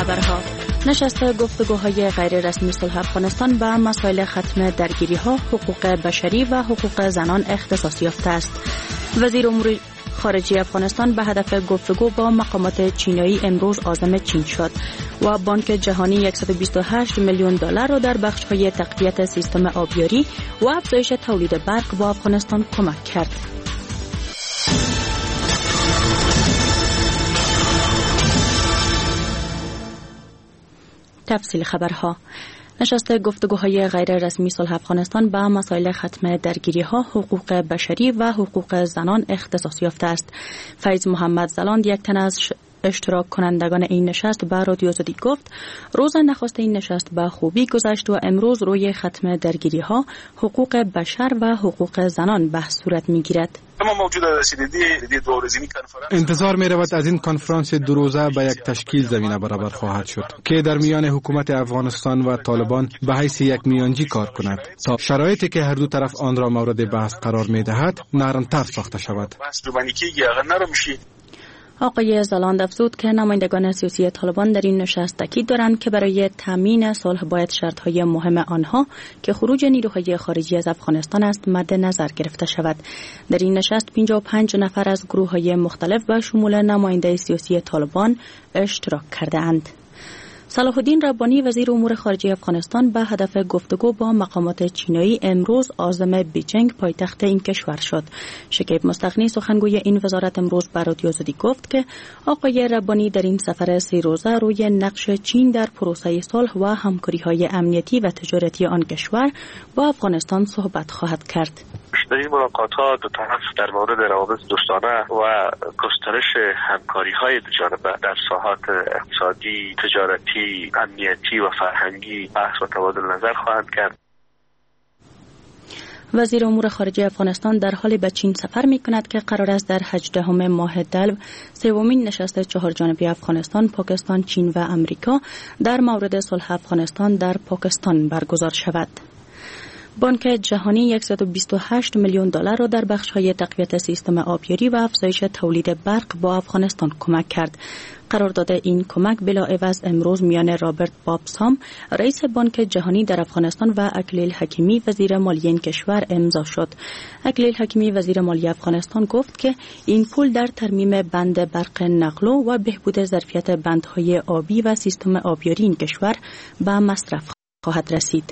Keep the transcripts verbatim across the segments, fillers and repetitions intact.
خبرها. نشست گفتگوهای غیر رسمی صلح افغانستان به مسائل ختم درگیری‌ها، حقوق بشری و حقوق زنان اختصاص یافته است. وزیر امور خارجه افغانستان به هدف گفتگو با مقامات چینی امروز عازم چین شد و بانک جهانی صد و بیست و هشت میلیون دلار را در بخش‌های تقویت سیستم آبیاری و افزایش تولید برق با افغانستان کمک کرد. تفصیل خبرها. نشست گفتگوهای غیر رسمی صلح افغانستان به مسائل ختم درگیری‌ها، حقوق بشری و حقوق زنان اختصاص یافته است. فیض محمد زلاند، یک تن از اشتراک کنندگان این نشست، به رادیو زدی گفت روز نخست این نشست به خوبی گذشت و امروز روی ختم درگیری‌ها، حقوق بشر و حقوق زنان بحث صورت می‌گیرد. انتظار می رود از این کنفرانس دو روزه به یک تشکیل زمینه برابر خواهد شد که در میان حکومت افغانستان و طالبان به حیث یک میانجی کار کند تا شرایطی که هر دو طرف آن را مورد بحث قرار می دهد نرم‌تر ساخته شود. آقای زلاند افزود که نمایندگان سیاسی طالبان در این نشست تاکید دارند که برای تامین صلح باید شرط‌های مهم آنها که خروج نیروهای خارجی از افغانستان است مد نظر گرفته شود. در این نشست پنجاه و پنج نفر از گروه‌های مختلف به شمول نماینده سیاسی طالبان اشتراک کرده‌اند. صلاح الدین ربانی، وزیر امور خارجه افغانستان، به هدف گفتگو با مقامات چینی امروز عازم بیجینگ پایتخت این کشور شد. شکیب مستغنی، سخنگوی این وزارت، امروز به رادیو زدی گفت که آقای ربانی در این سفر سه روزه روی نقش چین در پروسه صلح و همکاری‌های امنیتی و تجارتی آن کشور با افغانستان صحبت خواهد کرد. در این ملاقات‌ها دو طرف در مورد روابط دوستانه و گسترش همکاری‌های دو جانبه در ساحات اقتصادی، تجارتی، امنیتی و فرهنگی بحث و تبادل نظر خواهند کرد. وزیر امور خارجه افغانستان در حالی به چین سفر می کند که قرار است در هجدهم ماه دلو سومین نشست چهار جانبه افغانستان، پاکستان، چین و امریکا در مورد صلح افغانستان در پاکستان برگزار شود. بانک جهانی صد و بیست و هشت میلیون دلار را در بخش‌های تقویت سیستم آبیاری و افزایش تولید برق با افغانستان کمک کرد. قرارداد این کمک بلاعوض امروز میان رابرت بابسام، رئیس بانک جهانی در افغانستان، و اکلیل حکیمی، وزیر مالیه این کشور امضا شد. اکلیل حکیمی، وزیر مالیه افغانستان، گفت که این پول در ترمیم بند برق نقلو و بهبود ظرفیت بندهای آبی و سیستم آبیاری این کشور به مصرف خواهد رسید.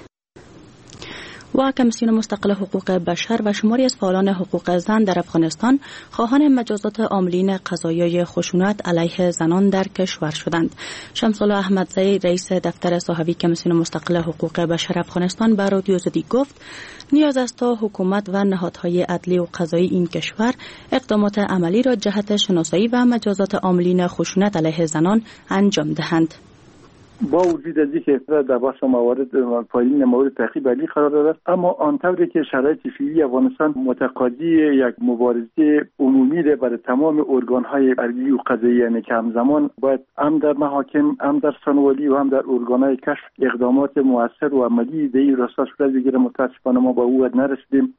و کمیسیون مستقل حقوق بشر و شماری از فعالان حقوق زن در افغانستان خواهان مجازات عاملین قضایای خشونت علیه زنان در کشور شدند. شمس‌الله احمدزی، رئیس دفتر صحوی کمیسیون مستقل حقوق بشر افغانستان، به رادیو زدی گفت نیاز است تا حکومت و نهادهای عدلی و قضایی این کشور اقدامات عملی را جهت شناسایی و مجازات عاملین خشونت علیه زنان انجام دهند. با وجود از اینکه در بحث موارد پایین مورد تعقیب علی قرار دارد، اما آنطوری که شرایط فعلی افغانستان متقاضی یک مبارزه عمومی ده برای تمام ارگان‌های عدلی و قضایی، یعنی که همزمان باید هم در محاکم، هم در سنوالی و هم در ارگان‌های کشف اقدامات مؤثر و عملی در این راستا صورت بگیره. متأسفانه ما با او نرسیدیم.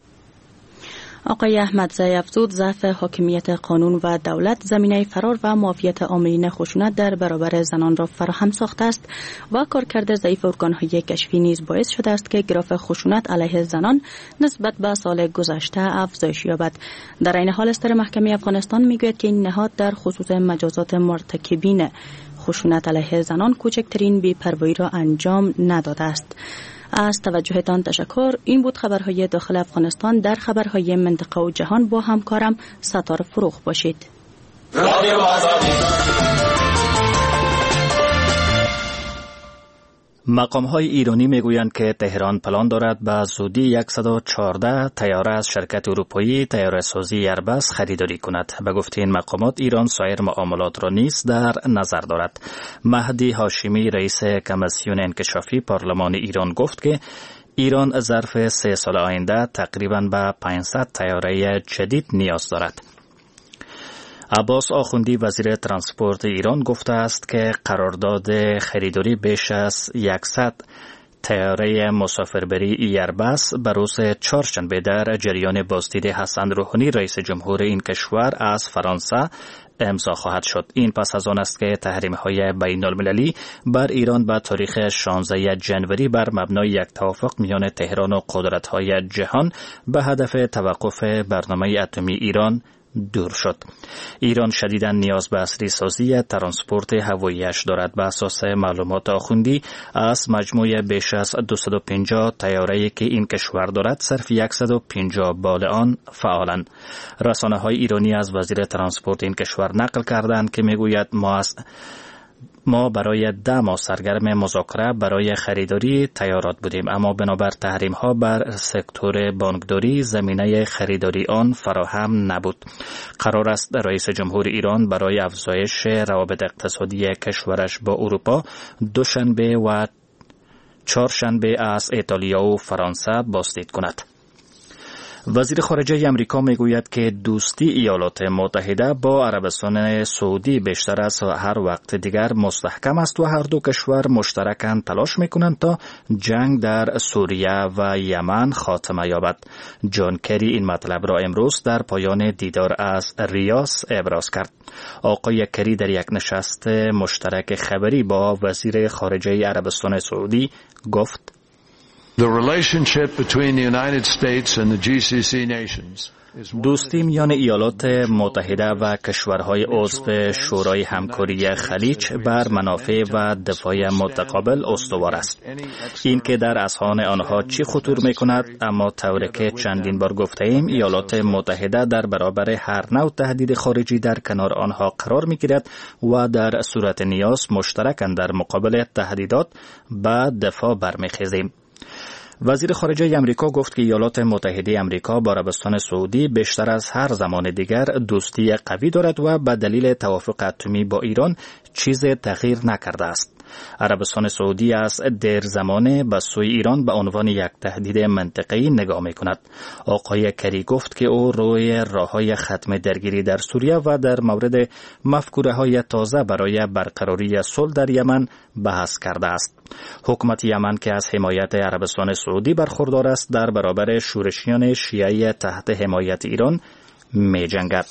آقای احمدزی افزود ضعف حاکمیت قانون و دولت زمینه فرار و معافیت عاملین خشونت در برابر زنان را فراهم ساخته است و کارکرد ضعیف ارگان‌های کشفی نیز باعث شده است که گراف خشونت علیه زنان نسبت به سال گذشته افزایش یابد. در این حال استر محکمه افغانستان میگوید که این نهاد در خصوص مجازات مرتکبین خشونت علیه زنان کوچکترین بی‌پروایی را انجام نداده است. از توجهتان تشکر. این بود خبرهای داخل افغانستان. در خبرهای منطقه و جهان با همکارم ستار فروغ باشید. مقام‌های ایرانی میگویند که تهران پلان دارد به زودی صد و چهارده طیاره از شرکت اروپایی طیاره‌سازی ایربس خریداری کند. به گفته این مقامات ایران سایر معاملات را نیز در نظر دارد. مهدی هاشمی، رئیس کمیسیون انکشافی پارلمان ایران، گفت که ایران ظرف سه سال آینده تقریباً به پانصد طیاره جدید نیاز دارد. عباس آخوندی، وزیر ترانسپورت ایران، گفته است که قرارداد خریداری بیش از صد طیاره مسافربری ایربس به روز چهارشنبه در جریان بازدید حسن روحانی رئیس جمهور این کشور از فرانسه امضا خواهد شد. این پس از آن است که تحریم‌های بین‌المللی بر ایران به تاریخ شانزده ژانویه بر مبنای یک توافق میان تهران و قدرت‌های جهان به هدف توقف برنامه اتمی ایران دور شد. ایران شدیداً نیاز به عصری سازی ترانسپورت هوایی‌اش دارد. به اساس معلومات آخوندی از مجموع بیش از دویست و پنجاه طیاره‌ای که این کشور دارد صرف صد و پنجاه بال آن فعالند. رسانه‌های ایرانی از وزیر ترانسپورت این کشور نقل کردند که میگوید ما از ما برای ده ماه سرگرم مذاکره برای خریداری طیارات بودیم، اما بنابر تحریم ها بر سکتور بانکداری زمینه خریداری آن فراهم نبود. قرار است رئیس جمهور ایران برای افزایش روابط اقتصادی کشورش با اروپا دوشنبه و چهارشنبه از ایتالیا و فرانسه بازدید کند. وزیر خارجه امریکا میگوید که دوستی ایالات متحده با عربستان سعودی بیشتر از هر وقت دیگر مستحکم است و هر دو کشور مشترکاً تلاش میکنند تا جنگ در سوریه و یمن خاتمه یابد. جان کری این مطلب را امروز در پایان دیدار از ریاض ابراز کرد. آقای کری در یک نشست مشترک خبری با وزیر خارجه عربستان سعودی گفت: The relationship between the United States and the G C C nations دوستی میان ایالات متحده و کشورهای عضو شورای همکاری خلیج بر منافع و دفاع متقابل استوار است. این که در اذهان آنها چی خطور میکند، اما طوری که چندین بار گفته ایم ایالات متحده در برابر هر نوع تهدید خارجی در کنار آنها قرار میگیرد و در صورت نیاز مشترکاً در مقابل تهدیدات به دفاع برمیخیزیم. وزیر خارجه امریکا گفت که ایالات متحده امریکا با عربستان سعودی بیشتر از هر زمان دیگر دوستی قوی دارد و به دلیل توافق اتمی با ایران چیز تغییر نکرده است. عربستان سعودی از دیر زمانه به سوی ایران به عنوان یک تهدید منطقه‌ای نگاه می‌کند. آقای کری گفت که او روی راه‌های ختم درگیری در سوریه و در مورد مفکوره‌های تازه برای برقراری صلح در یمن بحث کرده است. حکومت یمن که از حمایت عربستان سعودی برخوردار است در برابر شورشیان شیعی تحت حمایت ایران می‌جنگد.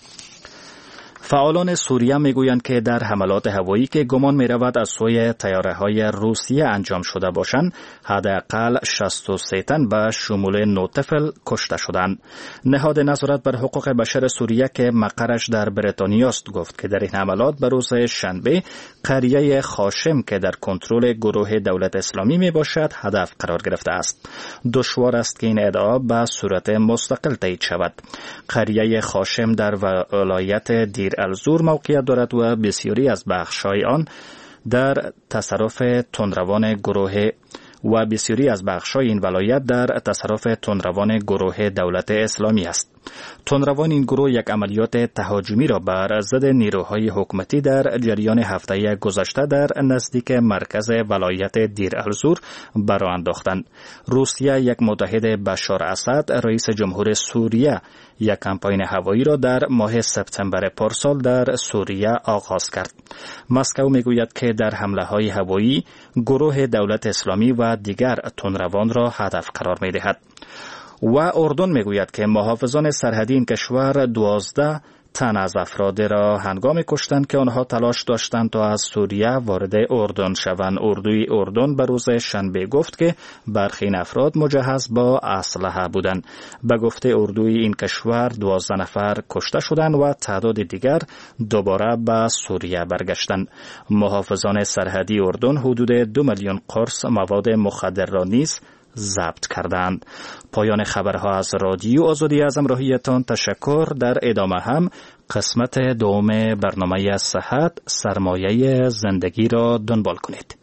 فعالان سوریه میگویند که در حملات هوایی که گمان می‌رود از سوی طیاره‌های روسیه انجام شده باشند، حداقل شصت و سه تن به شمول نه طفل کشته شدند. نهاد نظارت بر حقوق بشر سوریه که مقرش در بریتانیا است گفت که در این حملات به روز شنبه قریه خاشم که در کنترل گروه دولت اسلامی میباشد هدف قرار گرفته است. دشوار است که این ادعا به صورت مستقل تایید شود. قریه خاشم در ولایت دیر الزور موقعیت دارد و بسیاری از بخش‌های آن در تصرف تندروان گروه و بسیاری از بخش‌های این ولایت در تصرف تندروان گروه دولت اسلامی است. تندروان این گروه یک عملیات تهاجمی را بر ضد نیروهای حکومتی در جریان هفته گذشته در نزدیک مرکز ولایت دیر الزور برآ انداختند. روسیه یک متحد بشار اسد رئیس جمهور سوریه یک کمپاین هوایی را در ماه سپتامبر پارسال در سوریه آغاز کرد. مسکو میگوید که در حمله‌های هوایی گروه دولت اسلامی و دیگر تندروان را هدف قرار می‌دهد. و اردن میگوید که محافظان سرحدی این کشور دوازده تن از افراد را هنگامی کشتند که آنها تلاش داشتند تا از سوریه وارد اردن شوند. اردوی اردن به روز شنبه گفت که برخی این افراد مجهز با اسلحه بودند. به گفته اردوی این کشور دوازده نفر کشته شدند و تعداد دیگر دوباره به سوریه برگشتند. محافظان سرحدی اردن حدود دو میلیون قرص مواد مخدر را نیز ضبط کردند. پایان خبرها از رادیو آزادی از همراهیتان. تشکر. در ادامه هم قسمت دوم برنامه صحت سرمایه زندگی را دنبال کنید.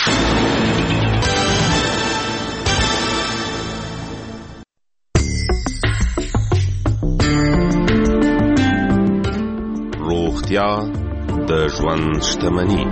روغتیا د ژوند شتمني.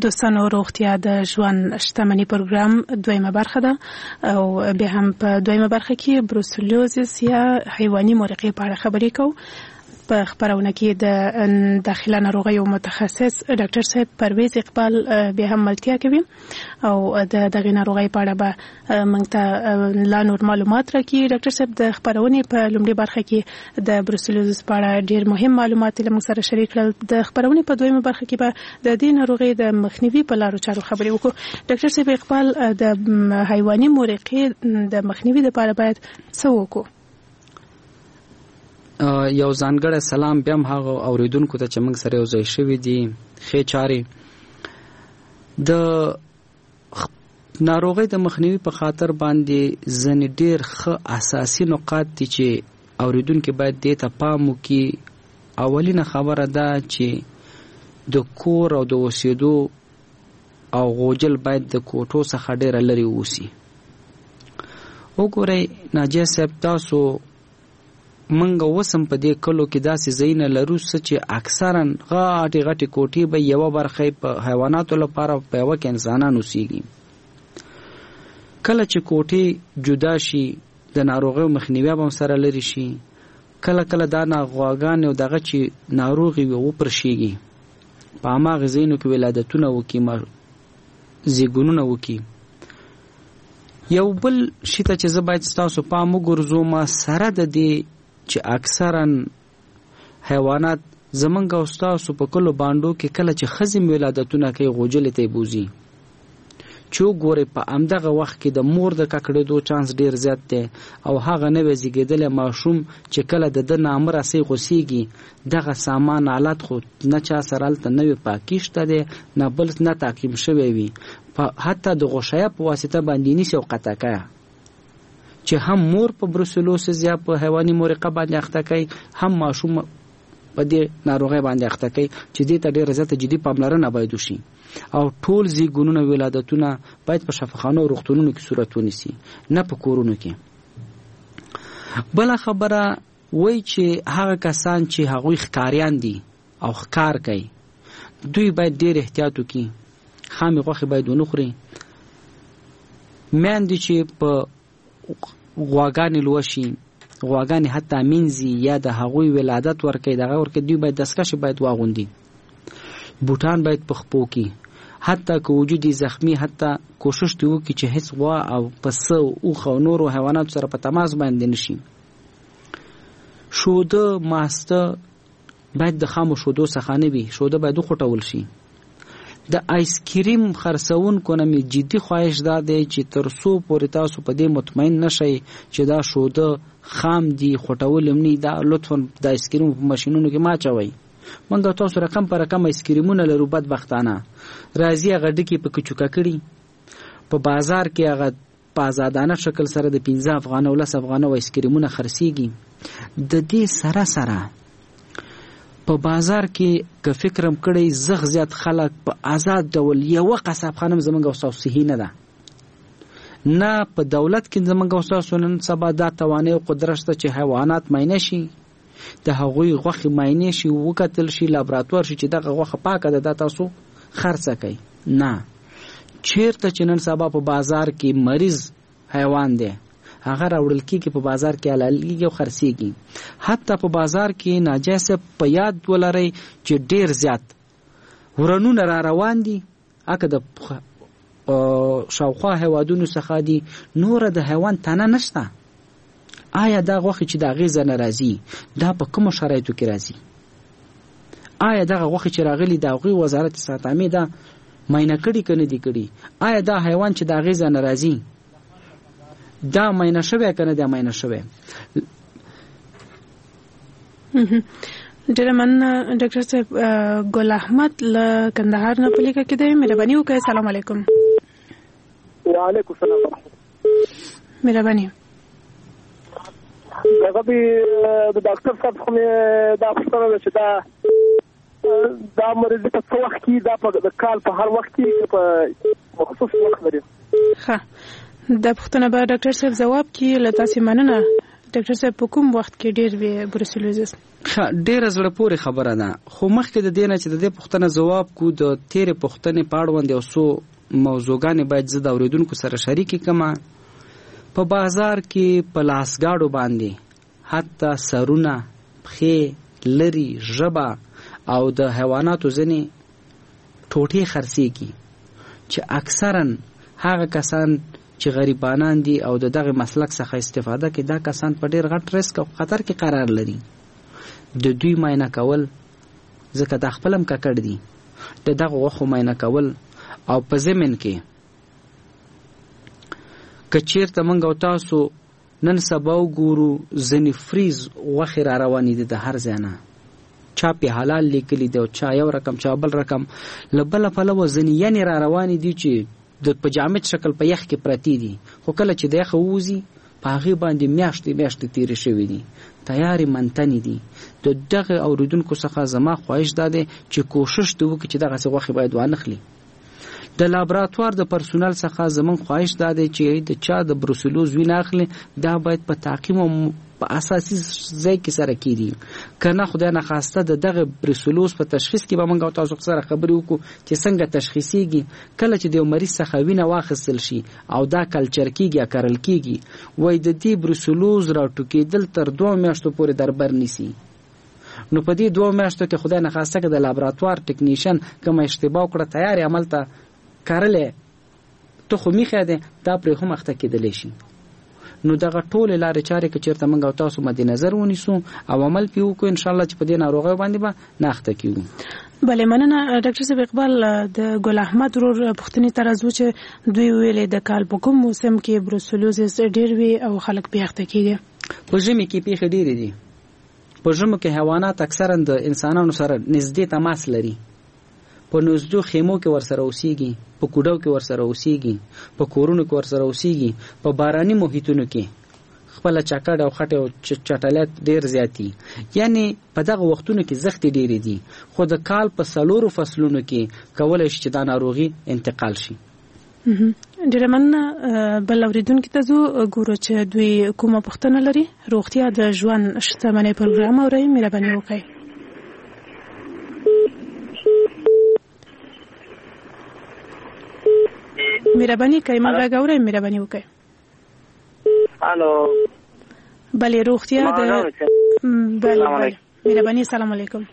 دوستانو روغتیا د ژوند شتمنۍ پروګرام دویمه برخه ده او بیا هم په دویمه برخه کې بروسلوزیس یا حیواني مرقې په اړه خبرې کوو. په خبرونه کې د داخله ناروغیو متخصص ډاکټر صاحب پرویز اقبال به هم ملتیا کوي او د دغه ناروغي په اړه به موږ ته لا نور معلومات راکړي. ډاکټر صاحب د خبرونه په لومړي برخه کې د بروسلوزیس په اړه ډیر مهم معلومات له موږ سره شریک کړل. د خبرونه په دویمه برخه کې به د دې ناروغي د مخنیوي په لارو چارو خبرې وکړو. ډاکټر صاحب اقبال د حیواني مرقې د مخنیوي لپاره باید څه وکړو؟ یو ځانګړی سلام بیا هم هغه اوریدونکو ته چې موږ سره یو ځای شوي دي. ښې چارې د ناروغۍ د مخنیوي په خاطر باندې ځینې ډېر ښه اساسي نقاط دي چې اوریدونکي باید دې ته پام وکړي. اولینه خبره ده چې د کور او د اوسېدو او غوجل باید د کوټو څخه ډېره لرې اوسي. وګورئ ناجیه صاحب، تاسو منګه وسم په دې کلو کې داسې ځایونه لرو چې اکثرا غاټي غاټي کوټې به یو برخه په حیواناتو لپاره په یو کې انسانان اوسېږي. کله چې کوټې جدا شي د ناروغیو مخنیوي به سره لري شي. کله کله دا ناغواګان او دغه چې ناروغي وي وپرشيږي په هغه ځایونو کې ولادتونه وکړي، زیږونونه وکړي. یو بل شي ته چې زه باید ستاسو پام وګرځوم سره د دې چې اکثرا حیوانات زمونږ او ستاسو په کلو باندو کې کله چې ښځې ولادتونه کوي غوجلې ته بوزي، چې وګورئ په همدغه وخت کې د مور د ککړېدو چانس ډېر زیات دی او هغه نوی زیږېدلی ماشوم چې کله د ده نامه راسي غوسیږي، دغه سامان آلات خو نه چا سره هلته نوی پاکي شته دی، نه بل نه تعقیم شوی وي، حتی د غوښیه په واسطه باندې نیسي او قطع کوي چې هم مور په بروسلوسیس یا په حیواني مرقه باندې اخته کوي، هم ماشوم په دې ناروغۍ باندې اخته کوي چې دې ته ډېره زیاته جدي پاملرنه باید وشي. او ټول زیږونونه ولادتونه باید په شفاخانو او روغتونونو کې صورت ونیسي، نه په کورونو کې. بله خبره وایي چې هغه کسان چې هغوی ښکاریان دي او ښکار کوي دوی باید ډېر احتیاط وکړي. خامې غوښې باید ونه خوري. میندې چې په غواګانې لوشي، غواګانې حتی مینځي یا د هغوی ولادت ورکوي، دغه ورکوي، دوی باید دستکشې باید واغوندي، بوټان باید په خپو کې، حتی که وجود زخمی حتی کوشش دی وکړي چې هیڅ غوا او پسه اوښ او نورو حیواناتو سره په تماس باندې نشي. شوده ماسته باید د خامو شودو څخه نه وي، شوده باید وخوټول شي. د آیسکریم خرڅونکو نه مې جدي خواهش دا دی چې تر څو پورې تاسو په دې مطمئن نشئ چې دا شوده خام دي خوټول هم نه، دا لطفا د آیسکریم په ماشینونو کې ما اچوئ. موږ تاسو رقم په رقم آیسکریمونه لرو بدبختانه، راځي هغه ډکې په کچوکه کړي په بازار کې هغه په آزادانه شکل سره د پنځه افغانه او لس افغانه آیسکریمونه خرڅېږي. د دې سره سره په بازار کې که فکرم کړی زغ زیات خلک په آزاد ډول یوه قصاب خانم زمونږ او ستاسو صحي نه ده، نه په دولت کې زمونږ او ستاسو نن سبا دا توانایي او قدرت شته چې حیوانات معاینه شي، د هغوی غوښې معاینې شي، وکتل شي، لابراتوار شي چې دغه غوښه پاکه ده، دا تاسو خرڅه کوئ. نه، چیرته چې نن سبا په بازار کې مریض حیوان دی هغه راوړل کېږي، په بازار کې حلالېږي او خرڅېږي. حتی په بازار کې ناجایزه په یاد ولرئ چې ډېر زیات ورنونه را روان دي، اکه د شاوخوا هیوادونو څخه دي، نوره د حیوان تنه نشته. آیا دا غوښې چې د هغې ځنه راځي دا په کومو شرایطو کې راځي؟ آیا دغه غوښې چې راغلي د هغوی وزارت استخدامي ده معاینه کړي که نه دي کړي؟ آیا دا حیوان چې د هغې ځنه راځي دا معاینه شوی که نه دی معاینه شوی؟ ډېره مننه ډاکټر صاحب. ګل احمد له کندهار نه په لیکه کې دی، مهرباني وکړئ. السلام علیکم. وعلیکم السلام. مهرباني. دغه د ډاکټر صاحب خو مې دا پوښتنه ده چې دا دا مریض په څه وخت کې، دا په د کال په هر وخت کې په مخصوص وخت لري؟ ښه، دا پوښتنه به ډاکټر صاحب ځواب کړي. له تاسې مننه ډاکټر صاحب په کوم وخت کې ډیر وی بروسلوزس؟ ډیر زړه پورې خبره ده، خو مخکې د دې نه چې د دې پوښتنه جواب کو د تیرې پوښتنې په اړوند یو څو موضوعګانې باید زه د اورېدونکو سره شریکې کړم. په بازار کې په لاسګاډو باندې حتی سرونه، پښې، لري، ژبه او د حیواناتو ځینې ټوټې خرڅېږي چې اکثرا هغه کسان چې غریبانان دي او د دغه مسلک څخه استفاده کوي، دا کسان په ډیر غټ ریسک او خطر کې قرار لري. د دوی معاینه کول، ځکه دا خپل هم ککړ دي، د دغه غوښو معاینه کول او په ضمن کې که چېرته موږ او تاسو نن سبا وګورو ځینې فریز غوښې را روانې دي د هر ځای نه، چا پې حلال لیکلي دی او چا یو رقم چا بل رقم، له بله پلوه ځینې یعنې را روانې دي چې د په جامد شکل په یخ کې پرتې دي، خو کله چې د یخه ووځي په هغې باندې میاشتې میاشتې تېرې شوې دي، تیارې منتنې دي. د دغه اورېدونکو څخه زما خواهش دا دی چې کوشش دې وکړي چې دغسې غوښې باید وانخلي. د لابراتوار د پرسونل څخه زموږ خواهش دا دی چې د چا د بروسلوز وینه اخلي، دا باید په تعقیم او په اساسي ځای کې سره کېږي، که نه خدای نخواسته د دغه بروسلوز په تشخیص کې به موږ او تاسو سره خبرې وکړو چې څنګه تشخیصیږي. کله چې د یو مریض څخه وینه واخیستل شي او دا کلچر کېږي یا کرل کېږي، وایي د دې بروسلوز راټوکېدل تر دوه میاشتو پورې در بر نیسي. نو په دې دوه میاشتو کې خدای نخواسته که د لابراتوار ټکنیشن کومه اشتباه وکړه، تیارې عمل ته کارلې ته خو میخه ده، دا پرې هم اخته کېدلی شي. نو دغه ټولې لارې چارې که چېرته موږ او تاسو مد نظر ونیسو او عمل پې وکړو، انشاءالله چې په دې ناروغیو باندې به نه اخته کېږو. بله مننه. ډاکټر صاحب اقبال، د ګل احمد ورور پوښتنې ته راځو چې دوی ویلې د کال په کوم موسم کې بروسلوزس ډېر وي او خلک پې اخته کېږي؟ په ژمي کې پیښې ډېرې دي. په ژمو کې حیوانات اکثرا د انسانانو سره نږدې تماس لري، په نږدې خیمو کې ورسره اوسېږي، په کوډو کې ورسره اوسېږي، په کورونو کې ورسره اوسېږي، په باراني محیطونو کې خپله چکډ او خټې او چټلیات ډېر زیاتي، یعنی په دغه وختونو کې زختې ډېرې دي، خو د کال په څلورو فصلونو کې کولی شي چې دا ناروغي انتقال شي. ډېره مننه. بل اورېدونکي ته ځو، ګورو چې دوی کومه پوښتنه لري. روغتیا د ژوند شتمنۍ پروګرام اورئ، مهرباني وکړئ. مهرباني کوي ما غږ اورئ، مهرباني وکړئ. الو. بله روغتیا د بله بله مهرباني. سلام علیکم.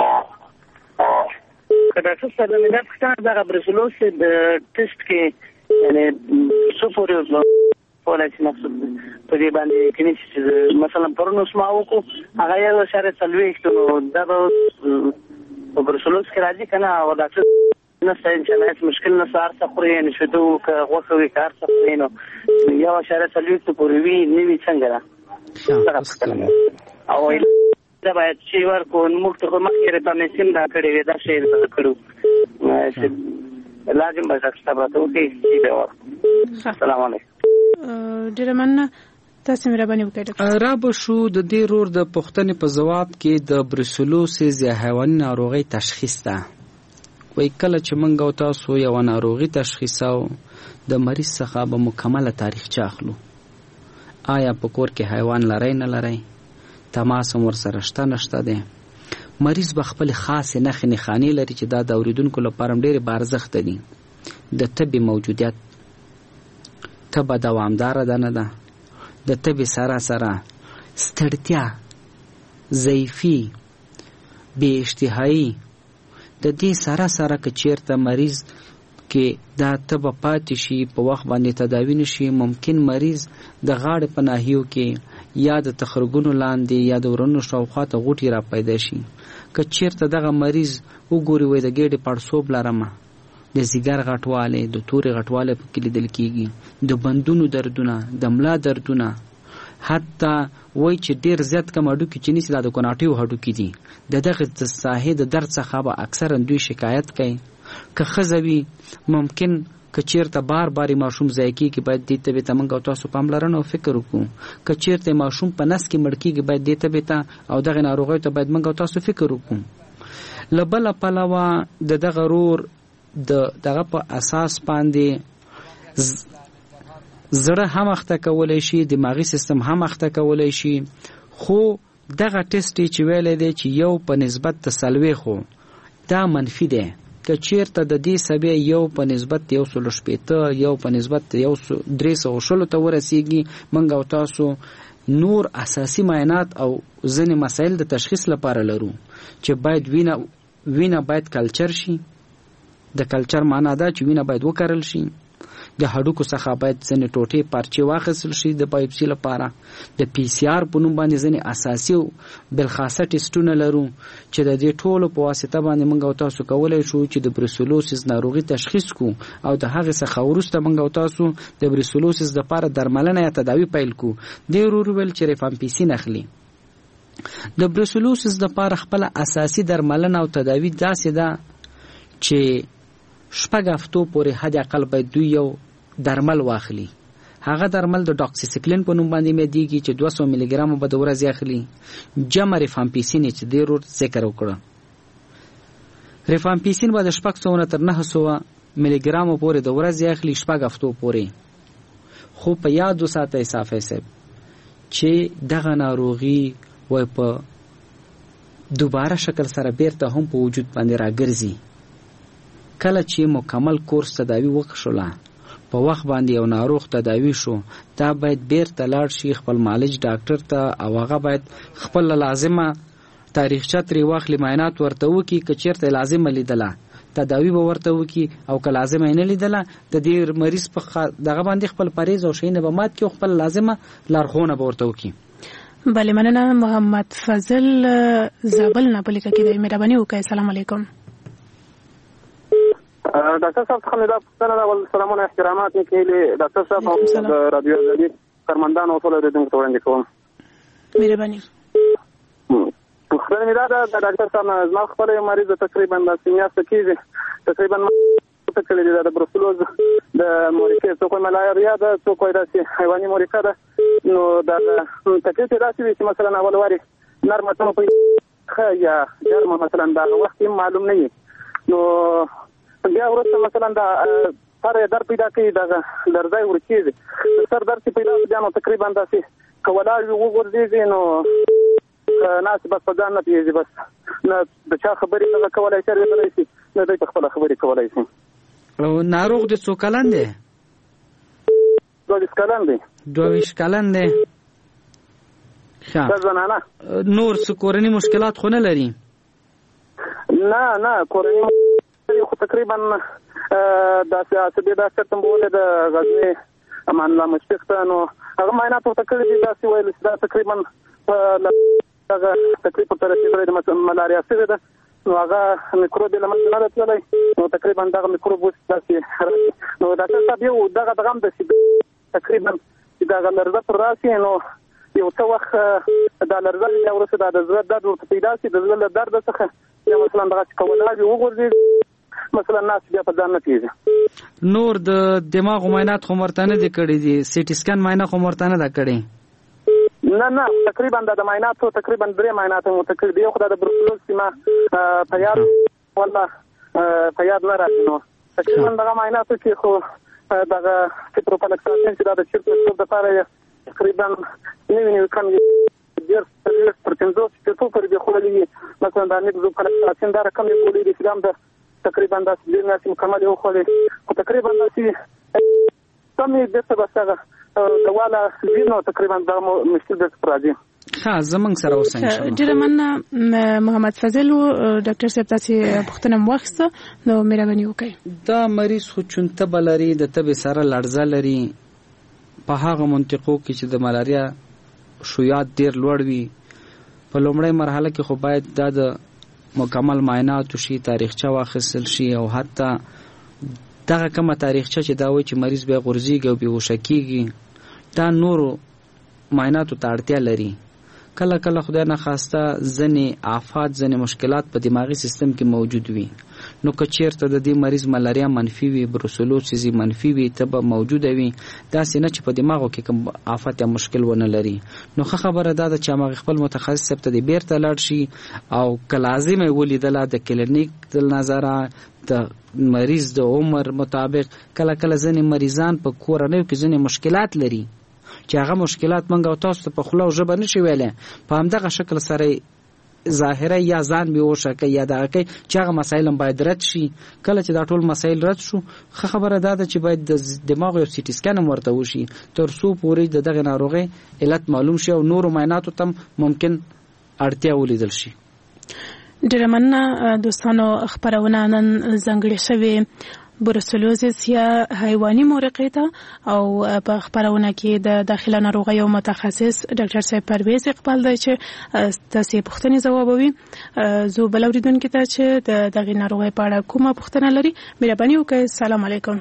که ډاکټر صاحب مې دا پوښتنه دغه بروسلوز د ټسټ کې یعنې څو پورې کولی شي مقصود په دې باندې کینی چې مثلا پرون اوس ما وکړو هغه یو اشاریه څلوېښت، نو دا به په بروسلوز کې راځي که نه؟ او ډاکټر نسته انشاءالله مشکل نسته، هر څه خوري، یعنې شیدو که غوښه وي که هر څه خوري، نو یو اشاریه څلوېښتو پورې وي نه وي څنګه ده؟ دغه پوښتنه مې او دا باید چې ورکړو. موږ ته خو مخکې ریپامیسین را کړې وې، دا شی یې دغه کړو، لازم به ډاکټر صاحب راته وکړي چې به یې ورکړو. السلام علیکم. ډېره مننه. تاسې مهرباني وکړئ ډاکټر. را به شو د دې رور د پوښتنې په ځواب کې د بروسلوسیس یا حیواني ناروغۍ تشخیص ده. وایي کله چې موږ او تاسو یوه ناروغي تشخیصو، د مریض څخه به مکمله تاریخچه اخلو. آیا په کور کې حیوان لرئ نه لرئ؟ تماس هم ورسره شته نشته دی؟ مریض به خپلې خاصې نښې نښانې لري چې دا د اورېدونکو لپاره هم ډېرې بارزښته دي. د تبې موجودیت، تبه دوامداره ده نه ده، د تبې سره سره ستړتیا، ضعیفي، بې اشتهایي، د دې سره سره که چېرته مریض کې دا تبه پاتې شي، په وخت باندې تداوي نشي، ممکن مریض د غاړې په ناحیو کې یا د تخرګونو لاندې یا د ورنو شاوخوا ته غوټې را پیدا شي. که چېرته دغه مریض وګوري وایي د ګېډې پړسوب لرمه، د ځیګر غټوالی، د تورې غټوالی پکې لیدل کېږي، د بندونو دردونه، د ملا دردونه، حتی وایي چې ډېر زیات کم هډوکي چې نیسي دا د کوناټیو هډوکي دي. د دغه ساحې د درد څخه به اکثرا دوی شکایت کوي. که ښځه وي ممکن که چېرته بار بار ماشوم ضایع کېږي، باید دې تبې ته موږ او تاسو پاملرنه او فکر وکړو. که چېرته ماشوم په نس کې مړ کېږي، باید دې تبې ته او دغې ناروغیو ته باید موږ او تاسو فکر وکړو. له بله پلوه د دغه رور د دغه په اساس باندې زړه هم اخته کولای شي، دماغي سیستم هم اخته کولای شي. خو دغه ټیسټ چې ویلې دی چې یو په نسبت د څلوېښتو دا منفي دی. که چیرته د دې سبې یو په نسبت یو سلو شپېته یو په نسبت یو درې سوه شلو ته ورسیږي، موږ او تاسو نور اساسي معاینات او ځینې مسایل د تشخیص لپاره لرو چې باید وینه وینه باید کلچر شي. د کلچر معنا دا چې وینه باید وکرل شي. د هډوکو څخه باید ځینې ټوټې پارچې واخیستل شي د بایوپسي لپاره. د پی سی آر په نوم باندې ځینې اساسي او بالخاصه ټیسټونه لرو چې د دې ټولو په واسطه باندې موږ او تاسو کولی شو چې د بروسلوسیس ناروغي تشخیص کو او د هغې څخه وروسته موږ او تاسو د بروسلوسیس دپاره درملنه یا تداوي پیل کو. دې ورور ویل چې ریفامپیسین اخلي. د بروسلوسیس دپاره خپله اساسي درملنه او تداوي داسې ده چې شپږ هفتو پورې حد اقل باید دوی یو درمل واخلي. هغه درمل د ډاکسیسیکلین په نوم باندې میدیږي چې دوه سوه ملي ګرامه به د ورځې اخلي. جمع ریفامپیسین چې دې ورور ذکر وکړه، ریفامپیسین به د شپږ سوه نه تر نهه سوه ملي ګرامو پورې د ورځې اخلي شپږ هفتو پورې. خو په یاد وساتئ صافی صاحب چې دغه ناروغي وای په دوباره شکل سره بیرته هم په وجود باندې راګرځي. کله چې مکمل کورس تداوی وکړله په وخت باندې یو ناروغ تداوی شو، دا باید بیرته لاړ شي خپل معالج ډاکټر ته او هغه باید خپل لازمه تاریخچه ترې واخلي، معاینات ورته وکړي. که چېرته لازمه لیدله تداوی به ورته وکړي او که لازمه یې نه لیدله د دې مریض په دغه باندې خپل پرهیز او شیونه به مات کړي او خپل لازمه لارښوونه به ورته وکړي. بله مننه. محمد فضل زابل نه په لیکه کې دی، مهرباني وکړئ. السلام علیکم. ډاکټر صاحب څخه مې دا پوښتنه ده، ول سلامونه احترامات مې کړي ډاکټر صاحب او د رادیو ازادي کارمندانو او ټولو اورېدونکو ته وړاندې کوم. مهرباني. پوښتنه مې دا ده د ډاکټر صاحب نه، زما خپل یو مریض تقریبا داسې میاشته کېږي تقریبا ته کړی دی د بروسلوز د مورکې، څوک وایي ملاریا ده، څوک وایي داسې حیواني مورکه ده. نو دا تکلیف یې داسې وي چې مثلا اول وارې نرمه تمه په ښه یا ګرمه مثلا دا وخت یې معلوم نه وي. نو بیا وروسته مثلا دا سر درد پیدا کوي، دغه لرزی ورکېږي، سر درد چې پیدا شي بیا نو تقریبا داسې که ولاړ وي وغورځېږي نو ناسې بس په ځان نه پوهېږي، بس نه د چا خبرې دغه کولی شي اورېدلی شي نه دی په خپله خبرې کولی شي. ناروغ د څو کلن دی؟ دوه ویشت کلن دی. دوه ویشت کلن دی. ښه زنانه. نور څه کورني مشکلات خو نه لري؟ نه نه کورني خو تقریبا داسې عصبي ډاکټر ته مې بولې د غزني امان الله مشفق ته، نو هغه معاینات ورته کړي دي، داسې ویل چې دا تقریبا دغه تکلیف ورته رسېدلی د ملاریا سوې ده. نو هغه میکروب یې له منځه نه ده تللی، نو تقریبا دغه میکروب اوس داسې راشي. نو ډاکټر صاحب یو دغه دغه هم داسې تقریبا چې دغه لرزه پر راشي نو یو څه وخت دا لرزه بیا وروسته دا د زړه درد ورته پیدا شي، د زړه له درده څخه یا مثلا دغه چې که ولاړ وي وغورځېږي مثلا ناس بیا په ځان نه پېژي. نور د دماغ معاینات خو ورته نه دي کړي دي؟ سی ټي سکن معاینه خو ورته نه ده کړې؟ نه نه تقریبا دا د معایناتو تقریبا درې معاینات مو ورته کړي دي. یو خو دا د بروسلوز چې ما په یاد والله په یاد نه راځي، نو تقریبا دغه معایناتو کې خو دغه سیپروفلکساسین چې دا د چرګ میکروب دپاره یې تقریبا نوي نوي کم یې دېرش څلوېښت پر پنځوس شپېتو پورې دې خوړلي وي. مثلا دا میکزوفلکساسین دا رقم یې بولي دي چې دا هم د تقریبا داسې ډېر میاشتې مکمل یې وخوړې، خو تقریبا داسې سم یې بېرته بس هغه دواله وي نو تقریبا دغه مشکل بېرته پر راځي. ښه زمونږ سره اوسه انشاءالله. ډېره مننه محمد فضل و ډاکټر صاحب، تاسې پوښتنه مو واخیسته نو مهرباني وکړئ. دا مریض خو چونتبه لري، د تبې سره لړزه لري، په هغه منطقو کې چې د ملاریا شویات ډېر لوړ وي. په لومړۍ مرحله کې خو باید دا د مکمل معاینات شي، تاریخچه واخیستل شي او حتی دغه کومه تاریخچه چې دا وایي چې مریض بیا غورځېږي او بېهوشه کېږي، دا نورو معایناتو ته اړتیا لري. کله کله خدای نخواسته ځینې آفات ځینې مشکلات په دماغي سیستم کې موجود وي، نو که چیرته د دې مریض ملاریا منفي وي، بروسلوسیس منفي وي، تبه موجوده وي، داسې نه چې په دماغو کې کوم آفت یا مشکل ونه لري، نو ښه خبره دا ده چې هغه خپل متخصص صاحب ته د بیرته لاړ شي او که لازمه ولیدله د کلینیک د نظره د مریض د عمر مطابق. کله کله ځینې مریضان په کورنیو کې ځینې مشکلات لري چې هغه مشکلات منګه او تاسو ته په خوله او ژبه نشي ویلی، په همدغه شکل سره ظاهره یا ځان به وشکه یا دغه کوي چې هغه مسایل هم باید رد شي. کله چې دا ټول مسایل رد شو ښه خبره دا ده چې باید د دماغ یو سیټي سکن هم ورته وشي تر څو پورې د دغه ناروغۍ علت معلوم شي او نورو معایناتو ته ممکن اړتیا ولیدل شي. ډېره مننه دوستانو، خپرونه نن ځانګړې شوې بروسلوزیس یا حیواني مرقې ته او په خپرونه کې د داخله ناروغیو متخصص ډاکټر صاحب پرویز اقبال دی چې تاسو پوښتنې ځوابوي. زه بل اوریدونکو ته چې د دغه ناروغۍ په اړه کومه پوښتنه لري مهرباني وکړئ. السلام علیکم.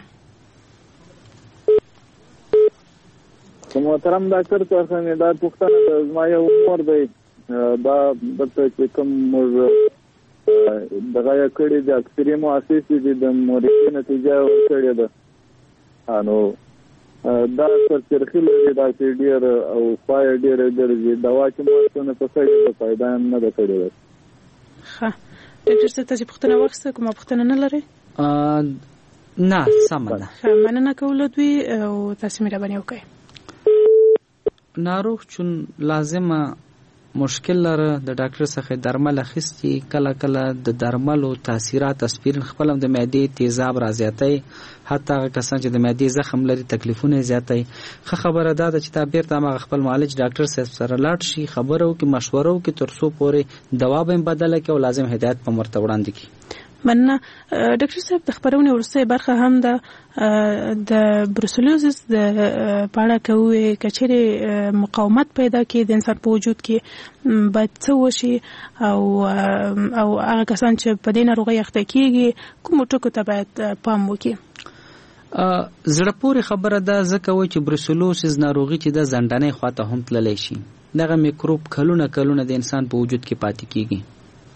محترم ډاکټر تاسو نه دا پوښتنه زما یو مور دی دا دته چې کوم موږ دغه کړي د اکثري مؤسسې د د مورخي نتیجه ورکړې ده نو دا تر چرخي لري دا چې ډېر او پای ډېر ګرځي دوا چې مو څه په سړي په فائدہ نه ده کړې ده. ښه ډاکټر څه تاسو پوښتنه وکړه کومه پوښتنه نه لري؟ نه سم ده. ښه مننه کوله دوی او تاسو مهرباني وکړئ. ناروغ چون لازمه مشکل لره د ډاکټر څخه درمل اخیستي، کله کله د درملو تاثیرات اسپرین خپل هم د معدې تیزاب را زیاتوي، حتی هغه کسان چې د معدې زخم لري تکلیفونه زیاتوي. ښه خبره دا ده چې تا بیرته هغه خپل معالج ډاکټر صاحب سره لاړ شي، خبره وکړي، مشوره وکړي تر څو پورې دوا به هم بدله کړي او لازم هدایت په ورته وړاندې کړي. مننه ډاکټر صاحب. د خبرونې وروستۍ برخه هم د د بروسلوزیس د پاړه کوي کچېرې مقاومت پیدا کړي د انسان په وجود کې باید څه وشي او او هغه کسان چې په دې ناروغۍ اخته کېږي کومو ټکو ته باید پام وکړي؟ زړه پورې خبره ده ځکه وایي چې بروسلوزیس ناروغي چې د زنډنۍ خواته هم تللی شي، دغه میکروب کلونه کلونه د انسان په وجود کې پاتې کېږي.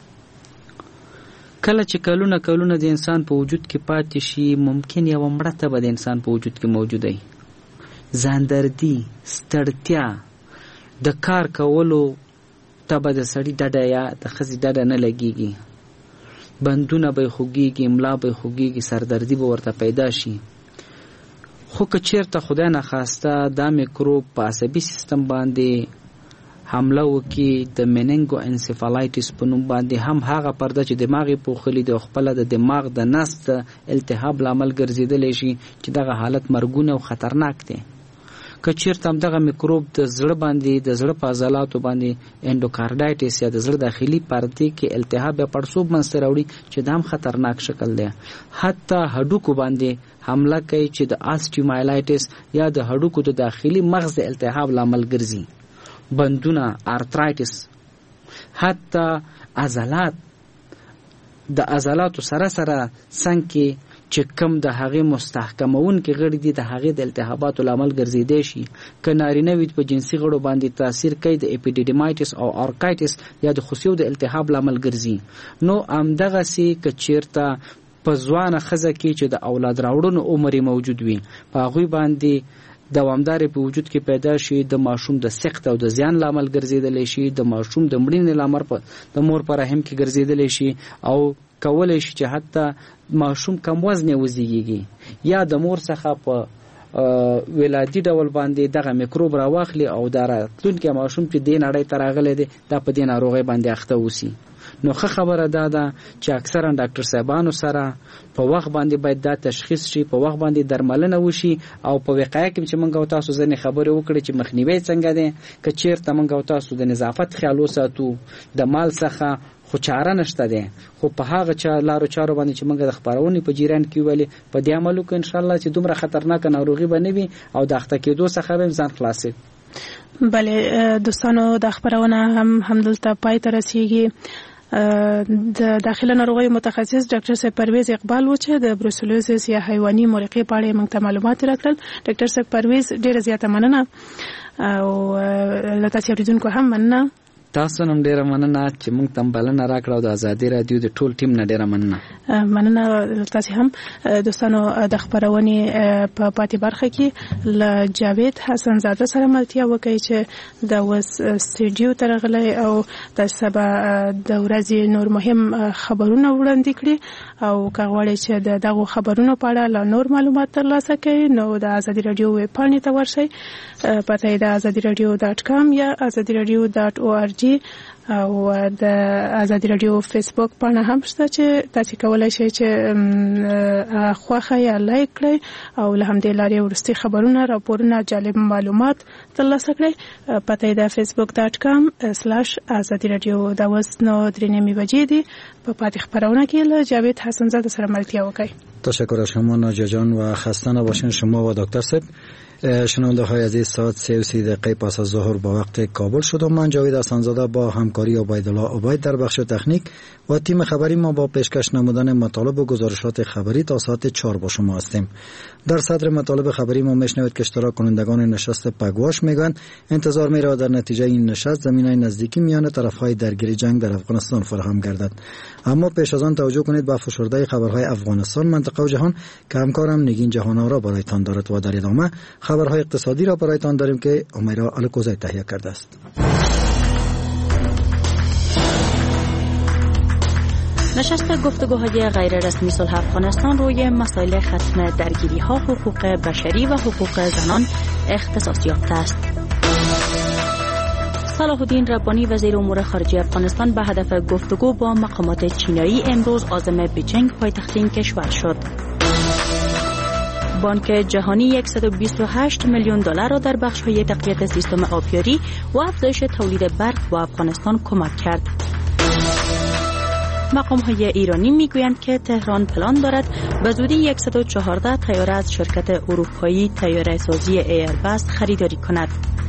کله چې کلونه کلونه د انسان په وجود کې پاتې شي ممکن یو مړه تبه د انسان په وجود کې موجوده وي، ځاندردي، ستړتیا، د کار کولو تبه د سړي ډډه یا د ښځې ډډه نه لګېږي، بندونه به یې خوږېږي، ملا به یې خوږېږي، سردردي به ورته پیدا شي. خو که چېرته خدای نخواسته دا میکروب په عصبي سیستم باندې حمله وکړي د میننګو انسفالایټس په نوم باندې هم هغه پرده چې دماغ یې پوښلي د خپله د دماغ د نسج د التهاب لامل ګرځېدلی شي چې دغه حالت مرګونه او خطرناک دی. که چېرته همدغه میکروب د زړه باندې د زړه په عضلاتو باندې انډوکارډایټس یا د زړه داخلي پردې کې التهاب یا پړسوب منځته راوړي چې دا هم خطرناک شکل دی. حتی هډوکو باندې حمله کوي چې د آسټیومایلایټس یا د هډوکو د داخلي مغز د التهاب لامل ګرځي، بندونه، ارترایټس، حتی عضلات، د عضلاتو سره سره څنګ کې چې کم د هغې مستحکمونکي غړي دي د هغې د التهاباتو لامل ګرځېدی شي. که نارینه وي په جنسي غړو باندې تاثیر کوي د اپیډیډیمایټس او اورکایټس یا د خصیو د التهاب لامل ګرځي. نو همدغسې که چېرته په ځوانه ښځه کې چې د اولاد راوړنو عمر موجود وي په هغوی باندې دوامدار په وجود کې پیدا شي، د ماشوم د سقط او د زیان لامل ګرځېدلی شي، د ماشوم د مړینې لامل په د مور په رحم کې ګرځېدلی شي او کولی شي چې حتی ماشوم کم وزنه وزیږي یا د مور څخه په ولادي ډول باندې دغه میکروب راواخلي او دا راتلونکی ماشوم چې دې نړۍ ته راغلی دی دا په دې ناروغۍ باندې اخته اوسي. نو ښه خبره دا ده چې اکثرا ډاکټر صاحبانو سره په وخت باندې باید دا تشخیص شي، په وخت باندې درملنه وشي او په وقایه کې چې موږ او تاسو ځینې خبرې وکړې چې مخنیوی څنګه دی، که چېرته موږ او تاسو د نظافت خیال وساتو، د مال څخه خو چاره نشته دی، خو په هغه چا لارو چارو باندې چې موږ د خپرونې په جریان کې ویلې په دې عمل وکړو انشاءالله چې دومره خطرناکه ناروغي به نه وي او د اخته کېدو څخه به ځان خلاصوي. بله دوستانو، د خپرونه هم همدلته پای ته رسیږي. د داخله ناروغیو متخصص ډاکټر صاحب پرویز اقبال و چې د بروسلوزیس یا حیواني مرقې په اړه موږ ته معلومات راکړل. ډاکټر صاحب پرویز ډیره زیاته مننه او له تاسو اوریدونکو هم مننه. تاسو نن ډیره مننه چې موږ تم بلنه راکړو د ازادي رادیو د ټول ټیم نه ډیره مننه. مننه تاسو هم دوستانو د خبرونې په پاتې برخه کې ل جاوید حسن زاده سره ملتیا وکړي چې د وس سټډیو ترغلې او د سبا د ورځې نور مهم خبرونه وړاندې کړي او کاغوري چې دغه خبرونو په اړه لا نور معلومات ترلاسه کړي نو د ازادي رادیو ویب پاڼې ته ورشئ پته د ازادي رادیو ډاټ کام یا ازادي رادیو ډاټ او ار جی او د ازادي رادیو فیسبوک پاڼه هم شته چې تاسو کولای شئ چې خوښه یا لایک کړئ او له همدې لارې ورستي خبرونه راپورونه جالب معلومات ترلاسه کړئ پته د فیسبوک ډاټ کام سلاش ازادي رادیو دا وس نو درې نیمې بجې دي په پاتې خبرونه کې له جاوید حسن زاده سره ملتیا وکړئ. تشکر از شما ناجیه جان و خسته نباشین شما و دکتر صاحب. شنونده های عزیز ساعت سه و سی دقیقه پس از ظهر با وقت کابل شد و من جاوید حسن‌زاده با همکاری عبیدالله عبید در بخش تکنیک و تیم خبری ما با پیشکش نمودن مطالب و گزارشات خبری تا ساعت چهار با شما هستیم. در صدر مطالب خبری ما میشنوید که اشتراک کنندگان نشست پگواش میگن انتظار میره در نتیجه این نشست زمینه نزدیکی میان طرفهای درگیر جنگ در افغانستان فراهم گردد. اما پیش از آن توجه کنید به فشرده خبرهای افغانستان، منطقه و جهان که همکارم نگین جهان‌آرا برایتان دارد و در ادامه خبرهای اقتصادی را برایتان داریم که امیرا الکوزی تهیه کرده است. نشست گفتگوهای غیررسمی صلح افغانستان روی مسائل ختم درگیری‌ها، حقوق بشری و حقوق زنان اختصاص یافته است. صلاح الدین ربانی وزیر امور خارجه افغانستان به هدف گفتگو با مقامات چینایی امروز عازم بیجینگ پایتخت این کشور شد. بانک جهانی صد و بیست و هشت میلیون دلار را در بخش‌های تقویت سیستم آبیاری و افزایش تولید برق با افغانستان کمک کرد. مقام‌های ایرانی میگویند که تهران پلان دارد به زودی صد و چهارده طیاره از شرکت اروپایی طیاره سازی ایرباس خریداری کند.